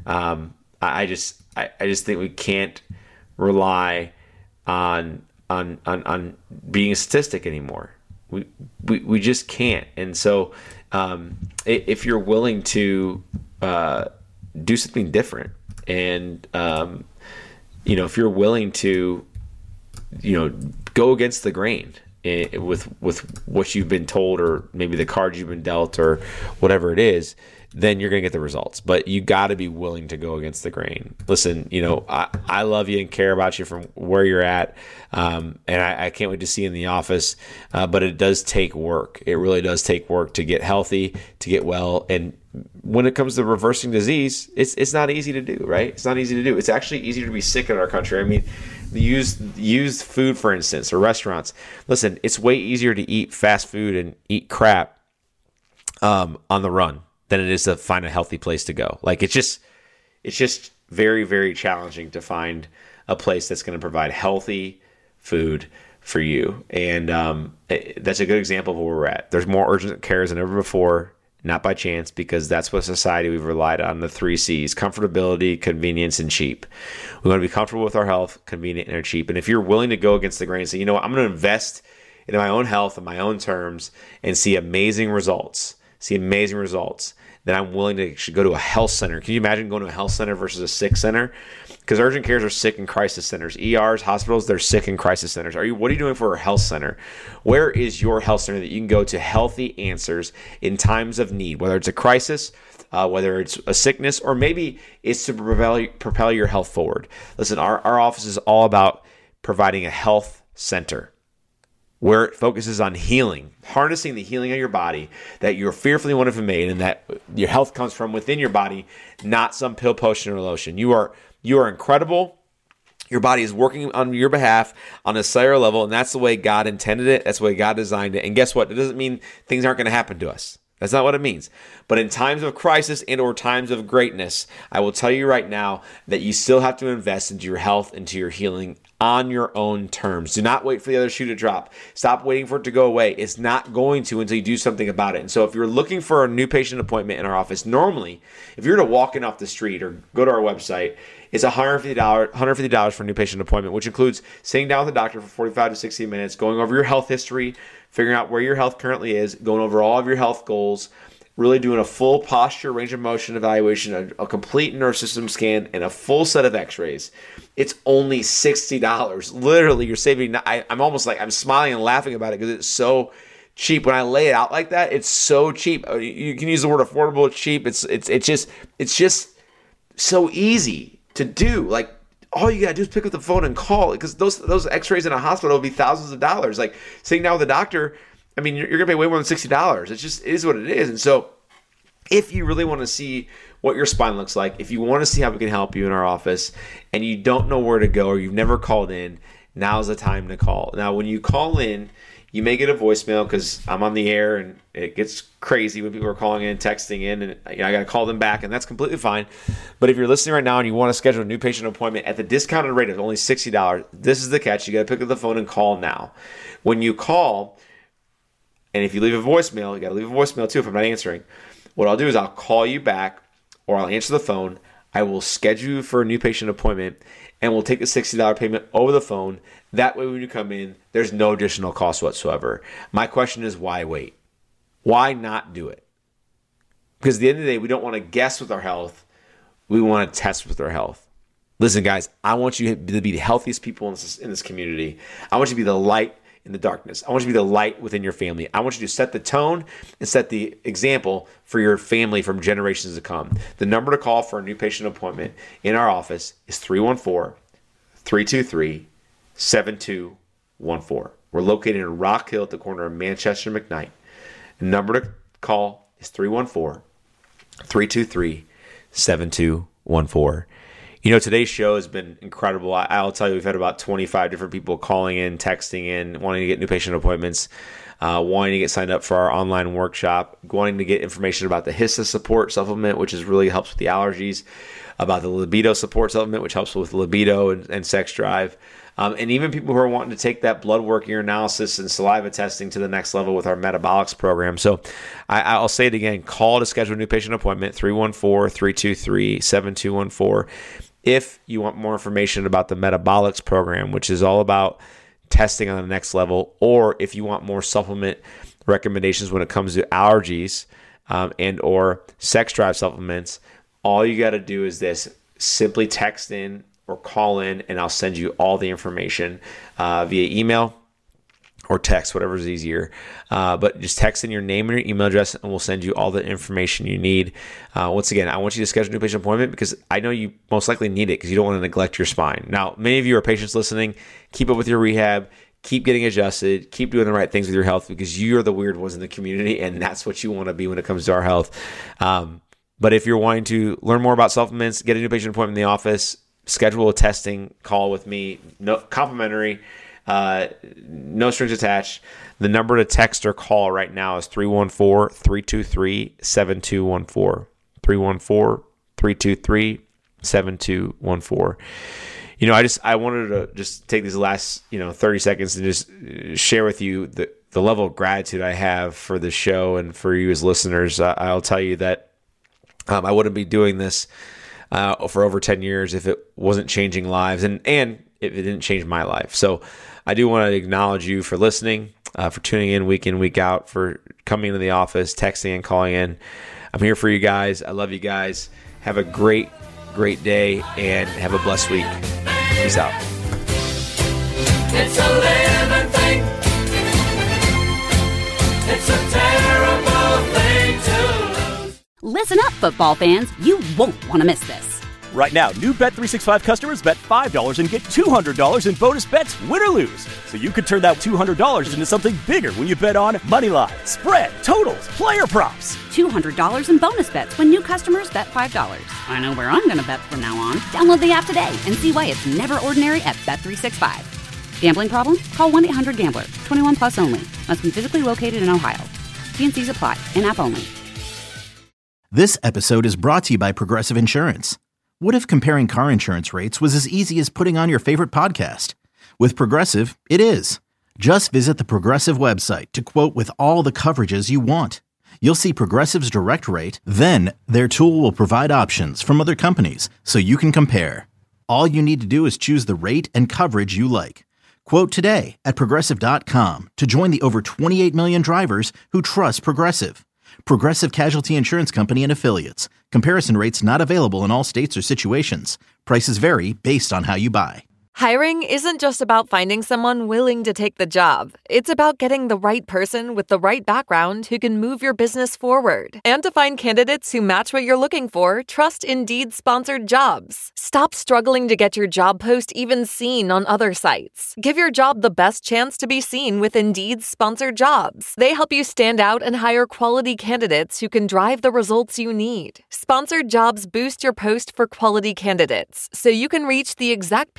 I just think we can't rely on being a statistic anymore. We just can't. And so if you're willing to do something different, and if you're willing to go against the grain with what you've been told, or maybe the cards you've been dealt, or whatever it is, then you're going to get the results. But you got to be willing to go against the grain. Listen, I love you and care about you from where you're at. And I can't wait to see you in the office. But it does take work. It really does take work to get healthy, to get well. And when it comes to reversing disease, it's not easy to do, right? It's not easy to do. It's actually easier to be sick in our country. I mean, use food, for instance, or restaurants. Listen, it's way easier to eat fast food and eat crap on the run than it is to find a healthy place to go. Like, it's just very, very challenging to find a place that's going to provide healthy food for you. And that's a good example of where we're at. There's more urgent cares than ever before, not by chance, because that's what society we've relied on, the 3 C's: comfortability, convenience, and cheap. We want to be comfortable with our health, convenient, and cheap. And if you're willing to go against the grain and say, I'm going to invest in my own health on my own terms and see amazing results, then I'm willing to actually go to a health center. Can you imagine going to a health center versus a sick center? Because urgent cares are sick and crisis centers. ERs, hospitals, they're sick and crisis centers. What are you doing for a health center? Where is your health center that you can go to healthy answers in times of need, whether it's a crisis, whether it's a sickness, or maybe it's to propel your health forward? Listen, our office is all about providing a health center where it focuses on healing, harnessing the healing of your body that you're fearfully and wonderfully made, and that your health comes from within your body, not some pill, potion, or lotion. You are incredible. Your body is working on your behalf on a cellular level, and that's the way God intended it. That's the way God designed it. And guess what? It doesn't mean things aren't going to happen to us. That's not what it means. But in times of crisis and or times of greatness, I will tell you right now that you still have to invest into your health, into your healing on your own terms. Do not wait for the other shoe to drop. Stop waiting for it to go away. It's not going to until you do something about it. And so if you're looking for a new patient appointment in our office, normally, if you're to walk in off the street or go to our website, it's $150 for a new patient appointment, which includes sitting down with a doctor for 45 to 60 minutes, going over your health history, figuring out where your health currently is, going over all of your health goals, really doing a full posture range of motion evaluation, a complete nerve system scan, and a full set of x-rays. It's only $60. Literally, you're saving. I'm almost like, I'm smiling and laughing about it because it's so cheap. When I lay it out like that, it's so cheap. You can use the word affordable, it's cheap. It's just so easy to do. Like, all you gotta do is pick up the phone and call, because those x-rays in a hospital will be thousands of dollars. Like, sitting down with a doctor, I mean, you're gonna pay way more than $60. It just is what it is. And so if you really want to see what your spine looks like, if you want to see how we can help you in our office, and you don't know where to go, or you've never called in, now's the time to call. Now, when you call in, You may get a voicemail because I'm on the air and it gets crazy when people are calling in, texting in, and I got to call them back, and that's completely fine. But if you're listening right now and you want to schedule a new patient appointment at the discounted rate of only $60, this is the catch. You got to pick up the phone and call now. When you call, and if you leave a voicemail, you got to leave a voicemail too if I'm not answering. What I'll do is I'll call you back or I'll answer the phone. I will schedule you for a new patient appointment, and we'll take the $60 payment over the phone. That way when you come in, there's no additional cost whatsoever. My question is, why wait? Why not do it? Because at the end of the day, we don't want to guess with our health. We want to test with our health. Listen, guys, I want you to be the healthiest people in this community. I want you to be the light in the darkness. I want you to be the light within your family. I want you to set the tone and set the example for your family from generations to come. The number to call for a new patient appointment in our office is 314-323-7214. We're located in Rock Hill at the corner of Manchester and McKnight. The number to call is 314-323-7214. You know, today's show has been incredible. I'll tell you, we've had about 25 different people calling in, texting in, wanting to get new patient appointments, wanting to get signed up for our online workshop, wanting to get information about the HISA support supplement, which is really helps with the allergies, about the libido support supplement, which helps with libido and sex drive, and even people who are wanting to take that blood work, urinalysis, and saliva testing to the next level with our metabolics program. So I'll say it again, call to schedule a new patient appointment, 314-323-7214. If you want more information about the metabolics program, which is all about testing on the next level, or if you want more supplement recommendations when it comes to allergies and or sex drive supplements, all you got to do is this: simply text in or call in, and I'll send you all the information via email or text, whatever's easier. But just text in your name and your email address, and we'll send you all the information you need. Once again, I want you to schedule a new patient appointment because I know you most likely need it because you don't want to neglect your spine. Now, many of you are patients listening. Keep up with your rehab. Keep getting adjusted. Keep doing the right things with your health because you're the weird ones in the community, and that's what you want to be when it comes to our health. But if you're wanting to learn more about supplements, get a new patient appointment in the office, schedule a testing call with me, no complimentary, no strings attached. The number to text or call right now is 314-323-7214. 314-323-7214. You know, I wanted to just take these last 30 seconds and just share with you the level of gratitude I have for the show and for you as listeners. I'll tell you that I wouldn't be doing this for over 10 years if it wasn't changing lives and if it didn't change my life. So I do want to acknowledge you for listening, for tuning in, week out, for coming into the office, texting and calling in. I'm here for you guys. I love you guys. Have a great day and have a blessed week. Peace out. It's a living thing. It's a terrible thing to lose. Listen up, football fans. You won't want to miss this. Right now, new Bet365 customers bet $5 and get $200 in bonus bets, win or lose. So you could turn that $200 into something bigger when you bet on moneyline, spread, totals, player props. $200 in bonus bets when new customers bet $5. I know where I'm going to bet from now on. Download the app today and see why it's never ordinary at Bet365. Gambling problem? Call 1-800-GAMBLER. 21 plus only. Must be physically located in Ohio. T&Cs apply. In-app only. This episode is brought to you by Progressive Insurance. What if comparing car insurance rates was as easy as putting on your favorite podcast? With Progressive, it is. Just visit the Progressive website to quote with all the coverages you want. You'll see Progressive's direct rate, then their tool will provide options from other companies so you can compare. All you need to do is choose the rate and coverage you like. Quote today at Progressive.com to join the over 28 million drivers who trust Progressive. Progressive Casualty Insurance Company and Affiliates. Comparison rates not available in all states or situations. Prices vary based on how you buy. Hiring isn't just about finding someone willing to take the job. It's about getting the right person with the right background who can move your business forward. And to find candidates who match what you're looking for, trust Indeed sponsored jobs. Stop struggling to get your job post even seen on other sites. Give your job the best chance to be seen with Indeed sponsored jobs. They help you stand out and hire quality candidates who can drive the results you need. Sponsored jobs boost your post for quality candidates, so you can reach the exact people you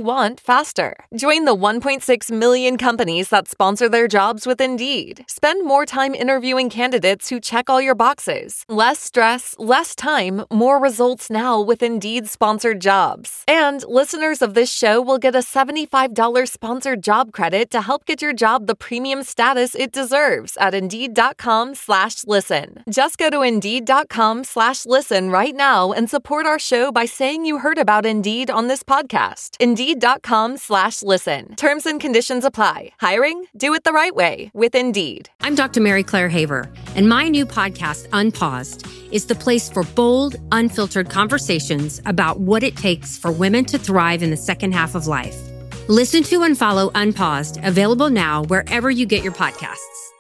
you want faster. Join the 1.6 million companies that sponsor their jobs with Indeed. Spend more time interviewing candidates who check all your boxes. Less stress, less time, more results now with Indeed sponsored jobs. And listeners of this show will get a $75 sponsored job credit to help get your job the premium status it deserves at Indeed.com/listen. Just go to Indeed.com/listen right now and support our show by saying you heard about Indeed on this podcast. Indeed.com/listen. Terms and conditions apply. Hiring? Do it the right way with Indeed. I'm Dr. Mary Claire Haver, and my new podcast, Unpaused, is the place for bold, unfiltered conversations about what it takes for women to thrive in the second half of life. Listen to and follow Unpaused, available now wherever you get your podcasts.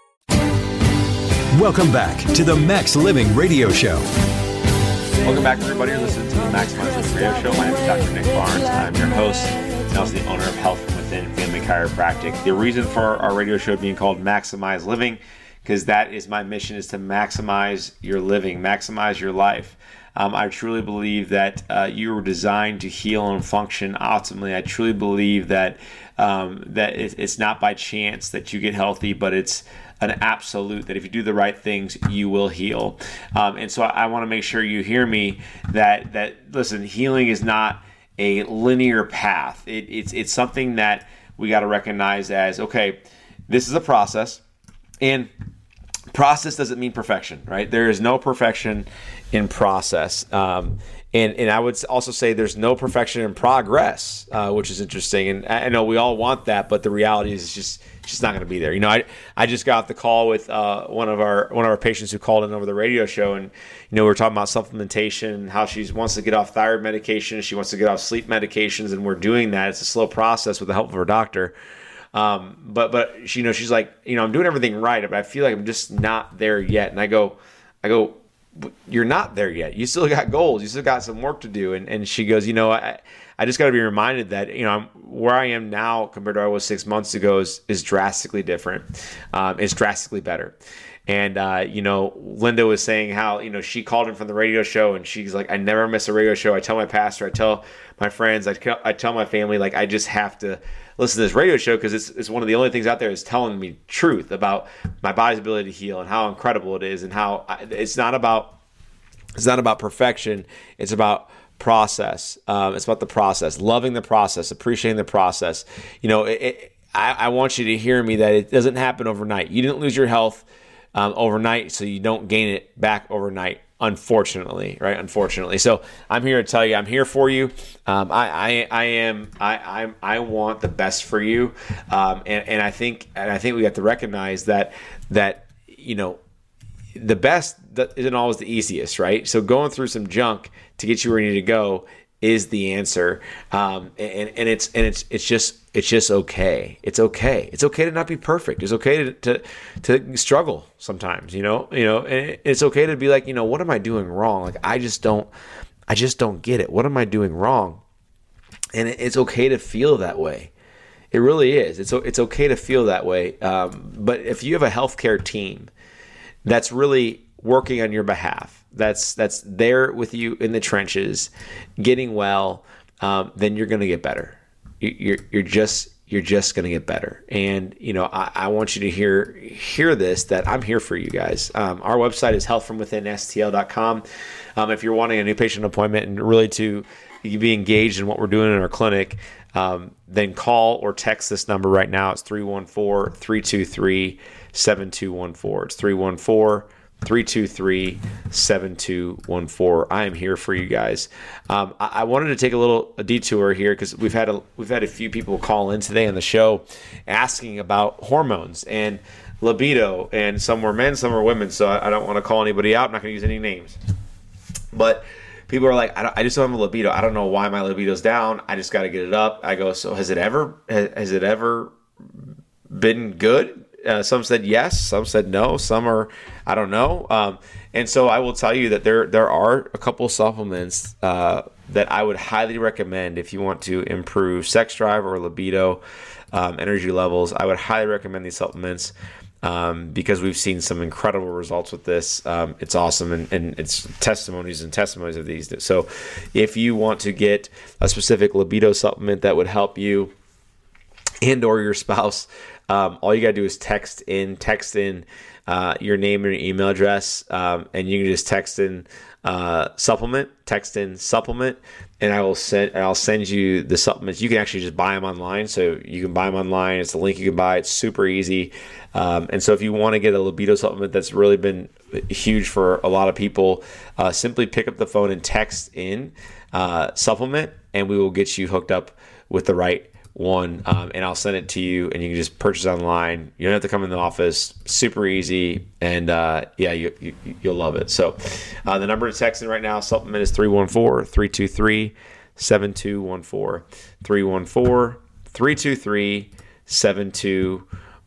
Welcome back to the Max Living Radio Show. Welcome back, everybody. You're listening to the Maximize Living Radio Show. My name is Dr. Nick Barnes. I'm your host and also the owner of Health from Within Family Chiropractic. The reason for our radio show being called Maximize Living, because that is my mission, is to maximize your living, maximize your life. I truly believe that you were designed to heal and function optimally. I truly believe that it's not by chance that you get healthy, but it's an absolute that if you do the right things, you will heal. And so I want to make sure you hear me that listen, healing is not a linear path. It's something that we got to recognize as, okay, this is a process, and process doesn't mean perfection, right? There is no perfection in process. And I would also say there's no perfection in progress, which is interesting. And I know we all want that, but the reality is it's just not going to be there. You know, I just got off the call with one of our patients who called in over the radio show, and we were talking about supplementation and how she wants to get off thyroid medication, she wants to get off sleep medications, and we're doing that. It's a slow process with the help of her doctor. But she's like, I'm doing everything right, but I feel like I'm just not there yet. And I go, you're not there yet. You still got goals. You still got some work to do. And she goes, I just got to be reminded that, where I am now compared to where I was 6 months ago is drastically different. It's drastically better. And, Linda was saying how, she called in from the radio show, and she's like, I never miss a radio show. I tell my pastor, I tell my friends, I tell my family, like, I just have to listen to this radio show because it's one of the only things out there that's telling me truth about my body's ability to heal and how incredible it is, and how it's not about perfection. It's about process. It's about the process, loving the process, appreciating the process. I want you to hear me that it doesn't happen overnight. You didn't lose your health overnight, so you don't gain it back overnight. Unfortunately, right? Unfortunately. So I'm here to tell you, I'm here for you. I want the best for you. And I think we have to recognize that the best isn't always the easiest, right? So going through some junk to get you where you need to go is the answer. And it's just okay. It's okay. It's okay to not be perfect. It's okay to struggle sometimes, and it's okay to be like, what am I doing wrong? Like, I just don't get it. What am I doing wrong? And it's okay to feel that way. It really is. It's okay to feel that way. But if you have a healthcare team that's really working on your behalf, that's there with you in the trenches, getting well, then you're going to get better. You're just going to get better. And, I want you to hear this, that I'm here for you guys. Our website is healthfromwithinstl.com. If you're wanting a new patient appointment and really to be engaged in what we're doing in our clinic, then call or text this number right now. It's 314-323-7214. It's 314-323-7214. I am here for you guys. I wanted to take a detour here because we've had a few people call in today on the show asking about hormones and libido, and some were men, some were women. So I don't want to call anybody out. I'm not going to use any names, but people are like, I just don't have a libido. I don't know why my libido's down. I just got to get it up. I go, so has it ever been good? Some said yes, some said no, some are, I don't know. And so I will tell you that there are a couple of supplements that I would highly recommend if you want to improve sex drive or libido, energy levels. I would highly recommend these supplements. because we've seen some incredible results with this. It's awesome, and it's testimonies of these. So if you want to get a specific libido supplement that would help you and or your spouse, all you got to do is text in your name and your email address, and you can just text in supplement, and I'll send you the supplements. You can actually just buy them online. So you can buy them online. It's a link you can buy. It's super easy. And so if you want to get a libido supplement that's really been huge for a lot of people, simply pick up the phone and text in supplement, and we will get you hooked up with the right one, and I'll send it to you, and you can just purchase online. You don't have to come in the office. Super easy, and you'll love it. So the number to text in right now, supplement, is 314-323-7214, 314-323-7214.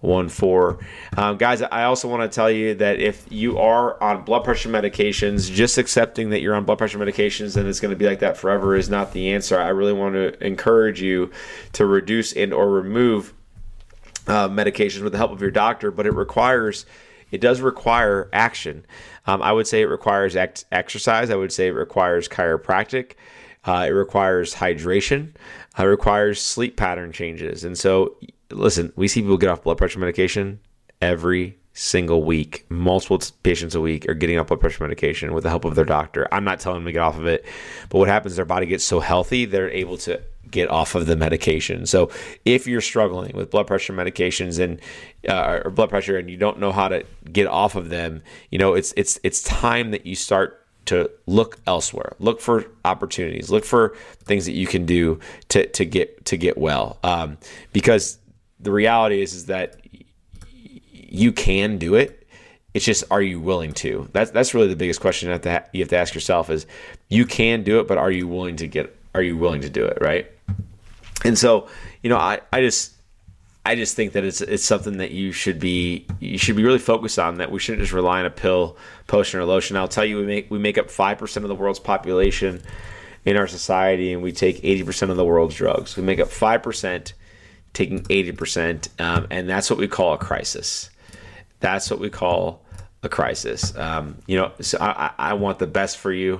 Guys, I also want to tell you that if you are on blood pressure medications, just accepting that you're on blood pressure medications and it's going to be like that forever is not the answer. I really want to encourage you to reduce and or remove medications with the help of your doctor, but it does require action. I would say it requires exercise. I would say it requires chiropractic. It requires hydration. It requires sleep pattern changes. And so, listen, we see people get off blood pressure medication every single week. Multiple patients a week are getting off blood pressure medication with the help of their doctor. I'm not telling them to get off of it, but what happens is their body gets so healthy, they're able to get off of the medication. So if you're struggling with blood pressure medications and or blood pressure and you don't know how to get off of them, it's time that you start to look elsewhere, look for opportunities, look for things that you can do to get well. Because the reality is that you can do it. It's just, are you willing to? That's really the biggest question you have to ask yourself is, you can do it, but are you willing to do it, right? And so, I just think that it's something that you should be really focused on, that we shouldn't just rely on a pill, potion, or lotion. I'll tell you, we make up 5% of the world's population in our society, and we take 80% of the world's drugs. We make up 5%, taking 80%, and that's what we call a crisis. That's what we call a crisis. So I want the best for you.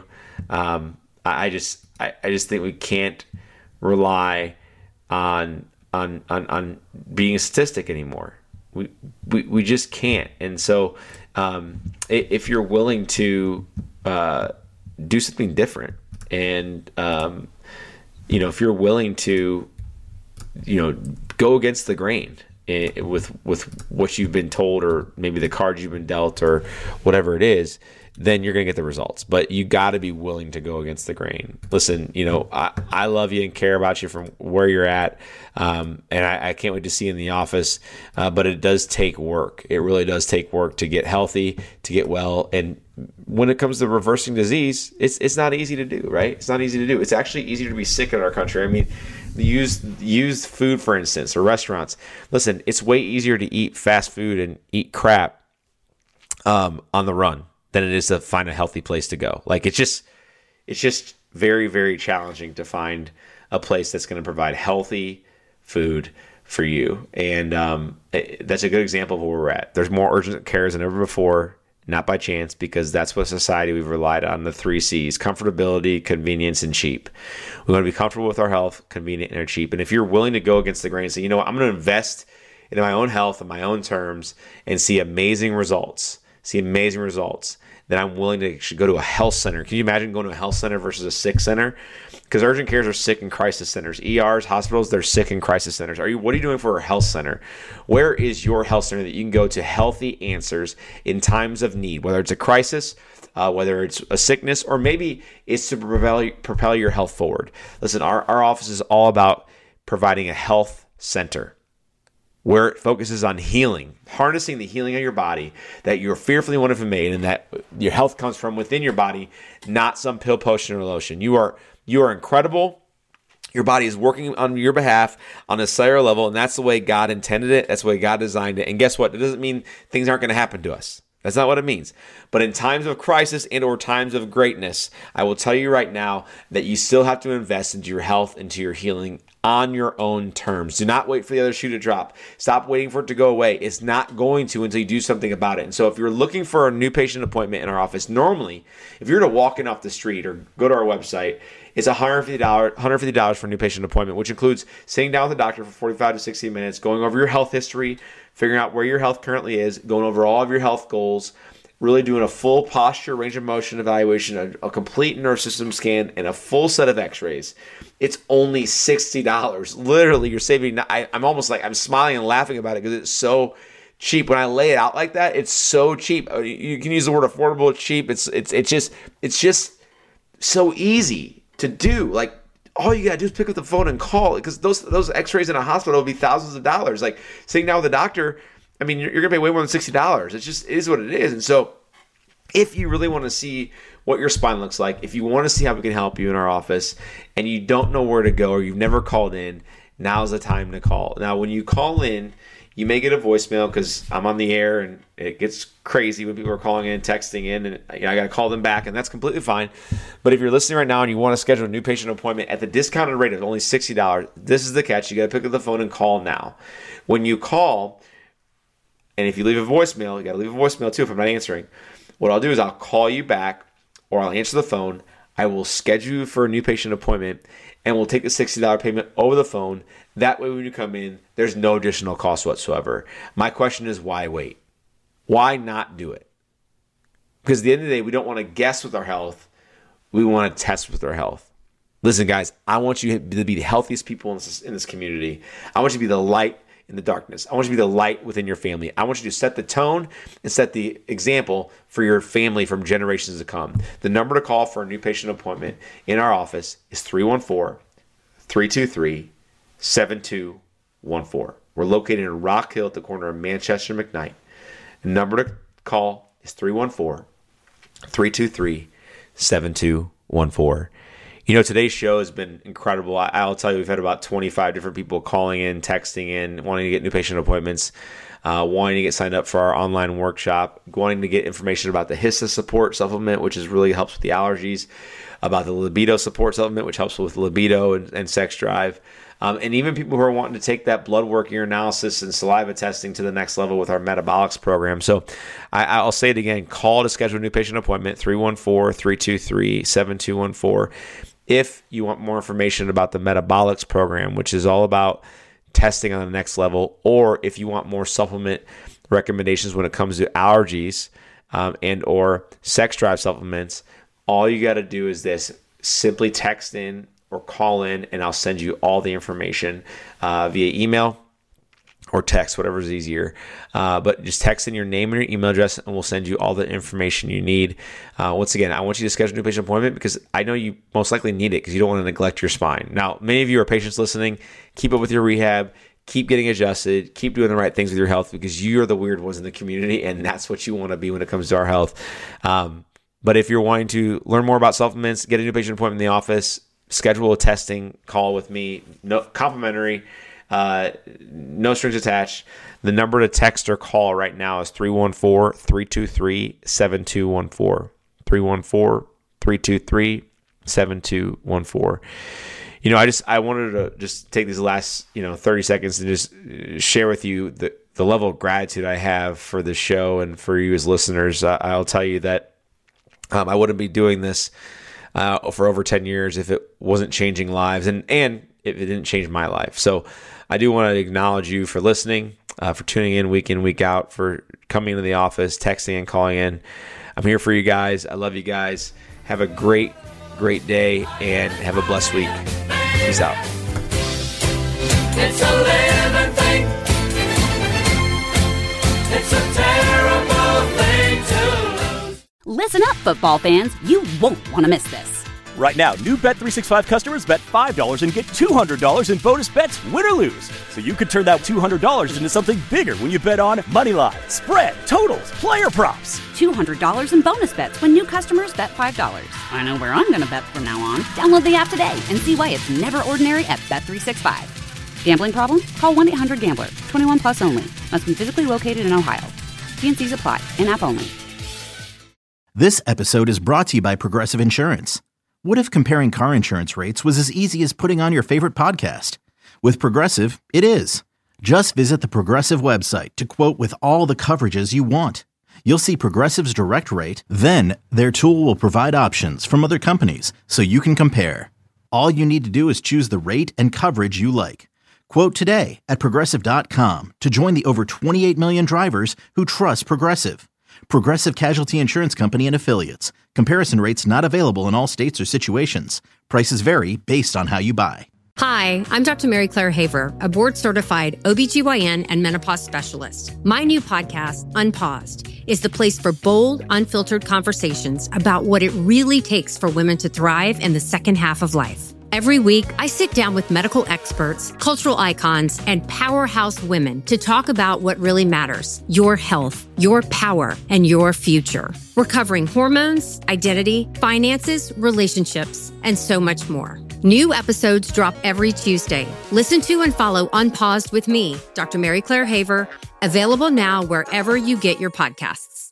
I just think we can't rely on being a statistic anymore. We just can't. And so if you're willing to do something different, and if you're willing to go against the grain with what you've been told, or maybe the cards you've been dealt, or whatever it is, then you're going to get the results. But you got to be willing to go against the grain. Listen, I love you and care about you from where you're at. And I can't wait to see you in the office. But it does take work. It really does take work to get healthy, to get well. And when it comes to reversing disease, it's not easy to do, right? It's not easy to do. It's actually easier to be sick in our country. I mean, use food, for instance, or restaurants. Listen, it's way easier to eat fast food and eat crap on the run than it is to find a healthy place to go. Like, it's just very, very challenging to find a place that's going to provide healthy food for you. And that's a good example of where we're at. There's more urgent cares than ever before, not by chance, because that's what society we've relied on, the 3 C's: comfortability, convenience, and cheap. We want to be comfortable with our health, convenient, and cheap. And if you're willing to go against the grain and say, I'm going to invest in my own health on my own terms and see amazing results, then I'm willing to go to a health center. Can you imagine going to a health center versus a sick center? Because urgent cares are sick and crisis centers. ERs, hospitals, they're sick and crisis centers. What are you doing for a health center? Where is your health center that you can go to healthy answers in times of need? Whether it's a crisis, whether it's a sickness, or maybe it's to propel your health forward. Listen, our office is all about providing a health center where it focuses on healing, harnessing the healing of your body that you're fearfully and wonderfully made, and that your health comes from within your body, not some pill, potion, or lotion. You are incredible. Your body is working on your behalf on a cellular level, and that's the way God intended it. That's the way God designed it. And guess what? It doesn't mean things aren't going to happen to us. That's not what it means. But in times of crisis and or times of greatness, I will tell you right now that you still have to invest into your health, into your healing on your own terms. Do not wait for the other shoe to drop. Stop waiting for it to go away. It's not going to until you do something about it. And so if you're looking for a new patient appointment in our office, normally, if you're to walk in off the street or go to our website, it's $150 for a new patient appointment, which includes sitting down with a doctor for 45 to 60 minutes, going over your health history, figuring out where your health currently is, going over all of your health goals, really doing a full posture range of motion evaluation, a complete nerve system scan, and a full set of x-rays. It's only $60. Literally, you're saving. I'm almost like I'm smiling and laughing about it because it's so cheap. When I lay it out like that, it's so cheap. You can use the word affordable. It's cheap. It's just so easy to do. Like, all you gotta do is pick up the phone and call, because those x-rays in a hospital will be thousands of dollars. Like, sitting down with a doctor, I mean, you're gonna pay way more than $60. It just is what it is. And so if you really want to see what your spine looks like, if you want to see how we can help you in our office, and you don't know where to go or you've never called in, now's the time to call. Now, when you call in, you may get a voicemail because I'm on the air and it gets crazy when people are calling in, texting in, and I got to call them back, and that's completely fine. But if you're listening right now and you want to schedule a new patient appointment at the discounted rate of only $60, this is the catch. You got to pick up the phone and call now. When you call, and if you leave a voicemail, you got to leave a voicemail too if I'm not answering. What I'll do is I'll call you back, or I'll answer the phone. I will schedule you for a new patient appointment, and we'll take the $60 payment over the phone. That way, when you come in, there's no additional cost whatsoever. My question is, why wait? Why not do it? Because at the end of the day, we don't want to guess with our health. We want to test with our health. Listen, guys, I want you to be the healthiest people in this community. I want you to be the light in the darkness. I want you to be the light within your family. I want you to set the tone and set the example for your family from generations to come. The number to call for a new patient appointment in our office is 314-323-7214. We're located in Rock Hill at the corner of Manchester and McKnight. The number to call is 314-323-7214. You know, today's show has been incredible. I'll tell you, we've had about 25 different people calling in, texting in, wanting to get new patient appointments, wanting to get signed up for our online workshop, wanting to get information about the HISA support supplement, which really helps with the allergies, about the libido support supplement, which helps with libido and sex drive, and even people who are wanting to take that blood work, urinalysis, and saliva testing to the next level with our metabolics program. So I'll say it again, call to schedule a new patient appointment, 314-323-7214. If you want more information about the metabolics program, which is all about testing on the next level, or if you want more supplement recommendations when it comes to allergies and or sex drive supplements, all you got to do is this: simply text in or call in, and I'll send you all the information via email or text, whatever's easier. But just text in your name and your email address, and we'll send you all the information you need. Once again, I want you to schedule a new patient appointment because I know you most likely need it because you don't want to neglect your spine. Now, many of you are patients listening. Keep up with your rehab. Keep getting adjusted. Keep doing the right things with your health because you are the weird ones in the community, and that's what you want to be when it comes to our health. But if you're wanting to learn more about supplements, get a new patient appointment in the office, schedule a testing call with me, no complimentary, no strings attached. The number to text or call right now is 314-323-7214. 314-323-7214. You know, I wanted to just take these last 30 seconds and just share with you the level of gratitude I have for the show and for you as listeners. I'll tell you that I wouldn't be doing this for over 10 years if it wasn't changing lives and if it didn't change my life. So I do want to acknowledge you for listening, for tuning in, week out, for coming into the office, texting and calling in. I'm here for you guys. I love you guys. Have a great day and have a blessed week. Peace out. It's a living thing. It's a terrible thing to lose. Listen up, football fans. You won't want to miss this. Right now, new Bet365 customers bet $5 and get $200 in bonus bets, win or lose. So you could turn that $200 into something bigger when you bet on moneyline, spread, totals, player props. $200 in bonus bets when new customers bet $5. I know where I'm going to bet from now on. Download the app today and see why it's never ordinary at Bet365. Gambling problem? Call 1-800-GAMBLER. 21 plus only. Must be physically located in Ohio. T&Cs apply. In-app only. This episode is brought to you by Progressive Insurance. What if comparing car insurance rates was as easy as putting on your favorite podcast? With Progressive, it is. Just visit the Progressive website to quote with all the coverages you want. You'll see Progressive's direct rate, then their tool will provide options from other companies so you can compare. All you need to do is choose the rate and coverage you like. Quote today at Progressive.com to join the over 28 million drivers who trust Progressive. Progressive Casualty Insurance Company and Affiliates. Comparison rates not available in all states or situations. Prices vary based on how you buy. Hi, I'm Dr. Mary Claire Haver, a board-certified OBGYN and menopause specialist. My new podcast, Unpaused, is the place for bold, unfiltered conversations about what it really takes for women to thrive in the second half of life. Every week, I sit down with medical experts, cultural icons, and powerhouse women to talk about what really matters: your health, your power, and your future. We're covering hormones, identity, finances, relationships, and so much more. New episodes drop every Tuesday. Listen to and follow Unpaused with me, Dr. Mary Claire Haver, available now wherever you get your podcasts.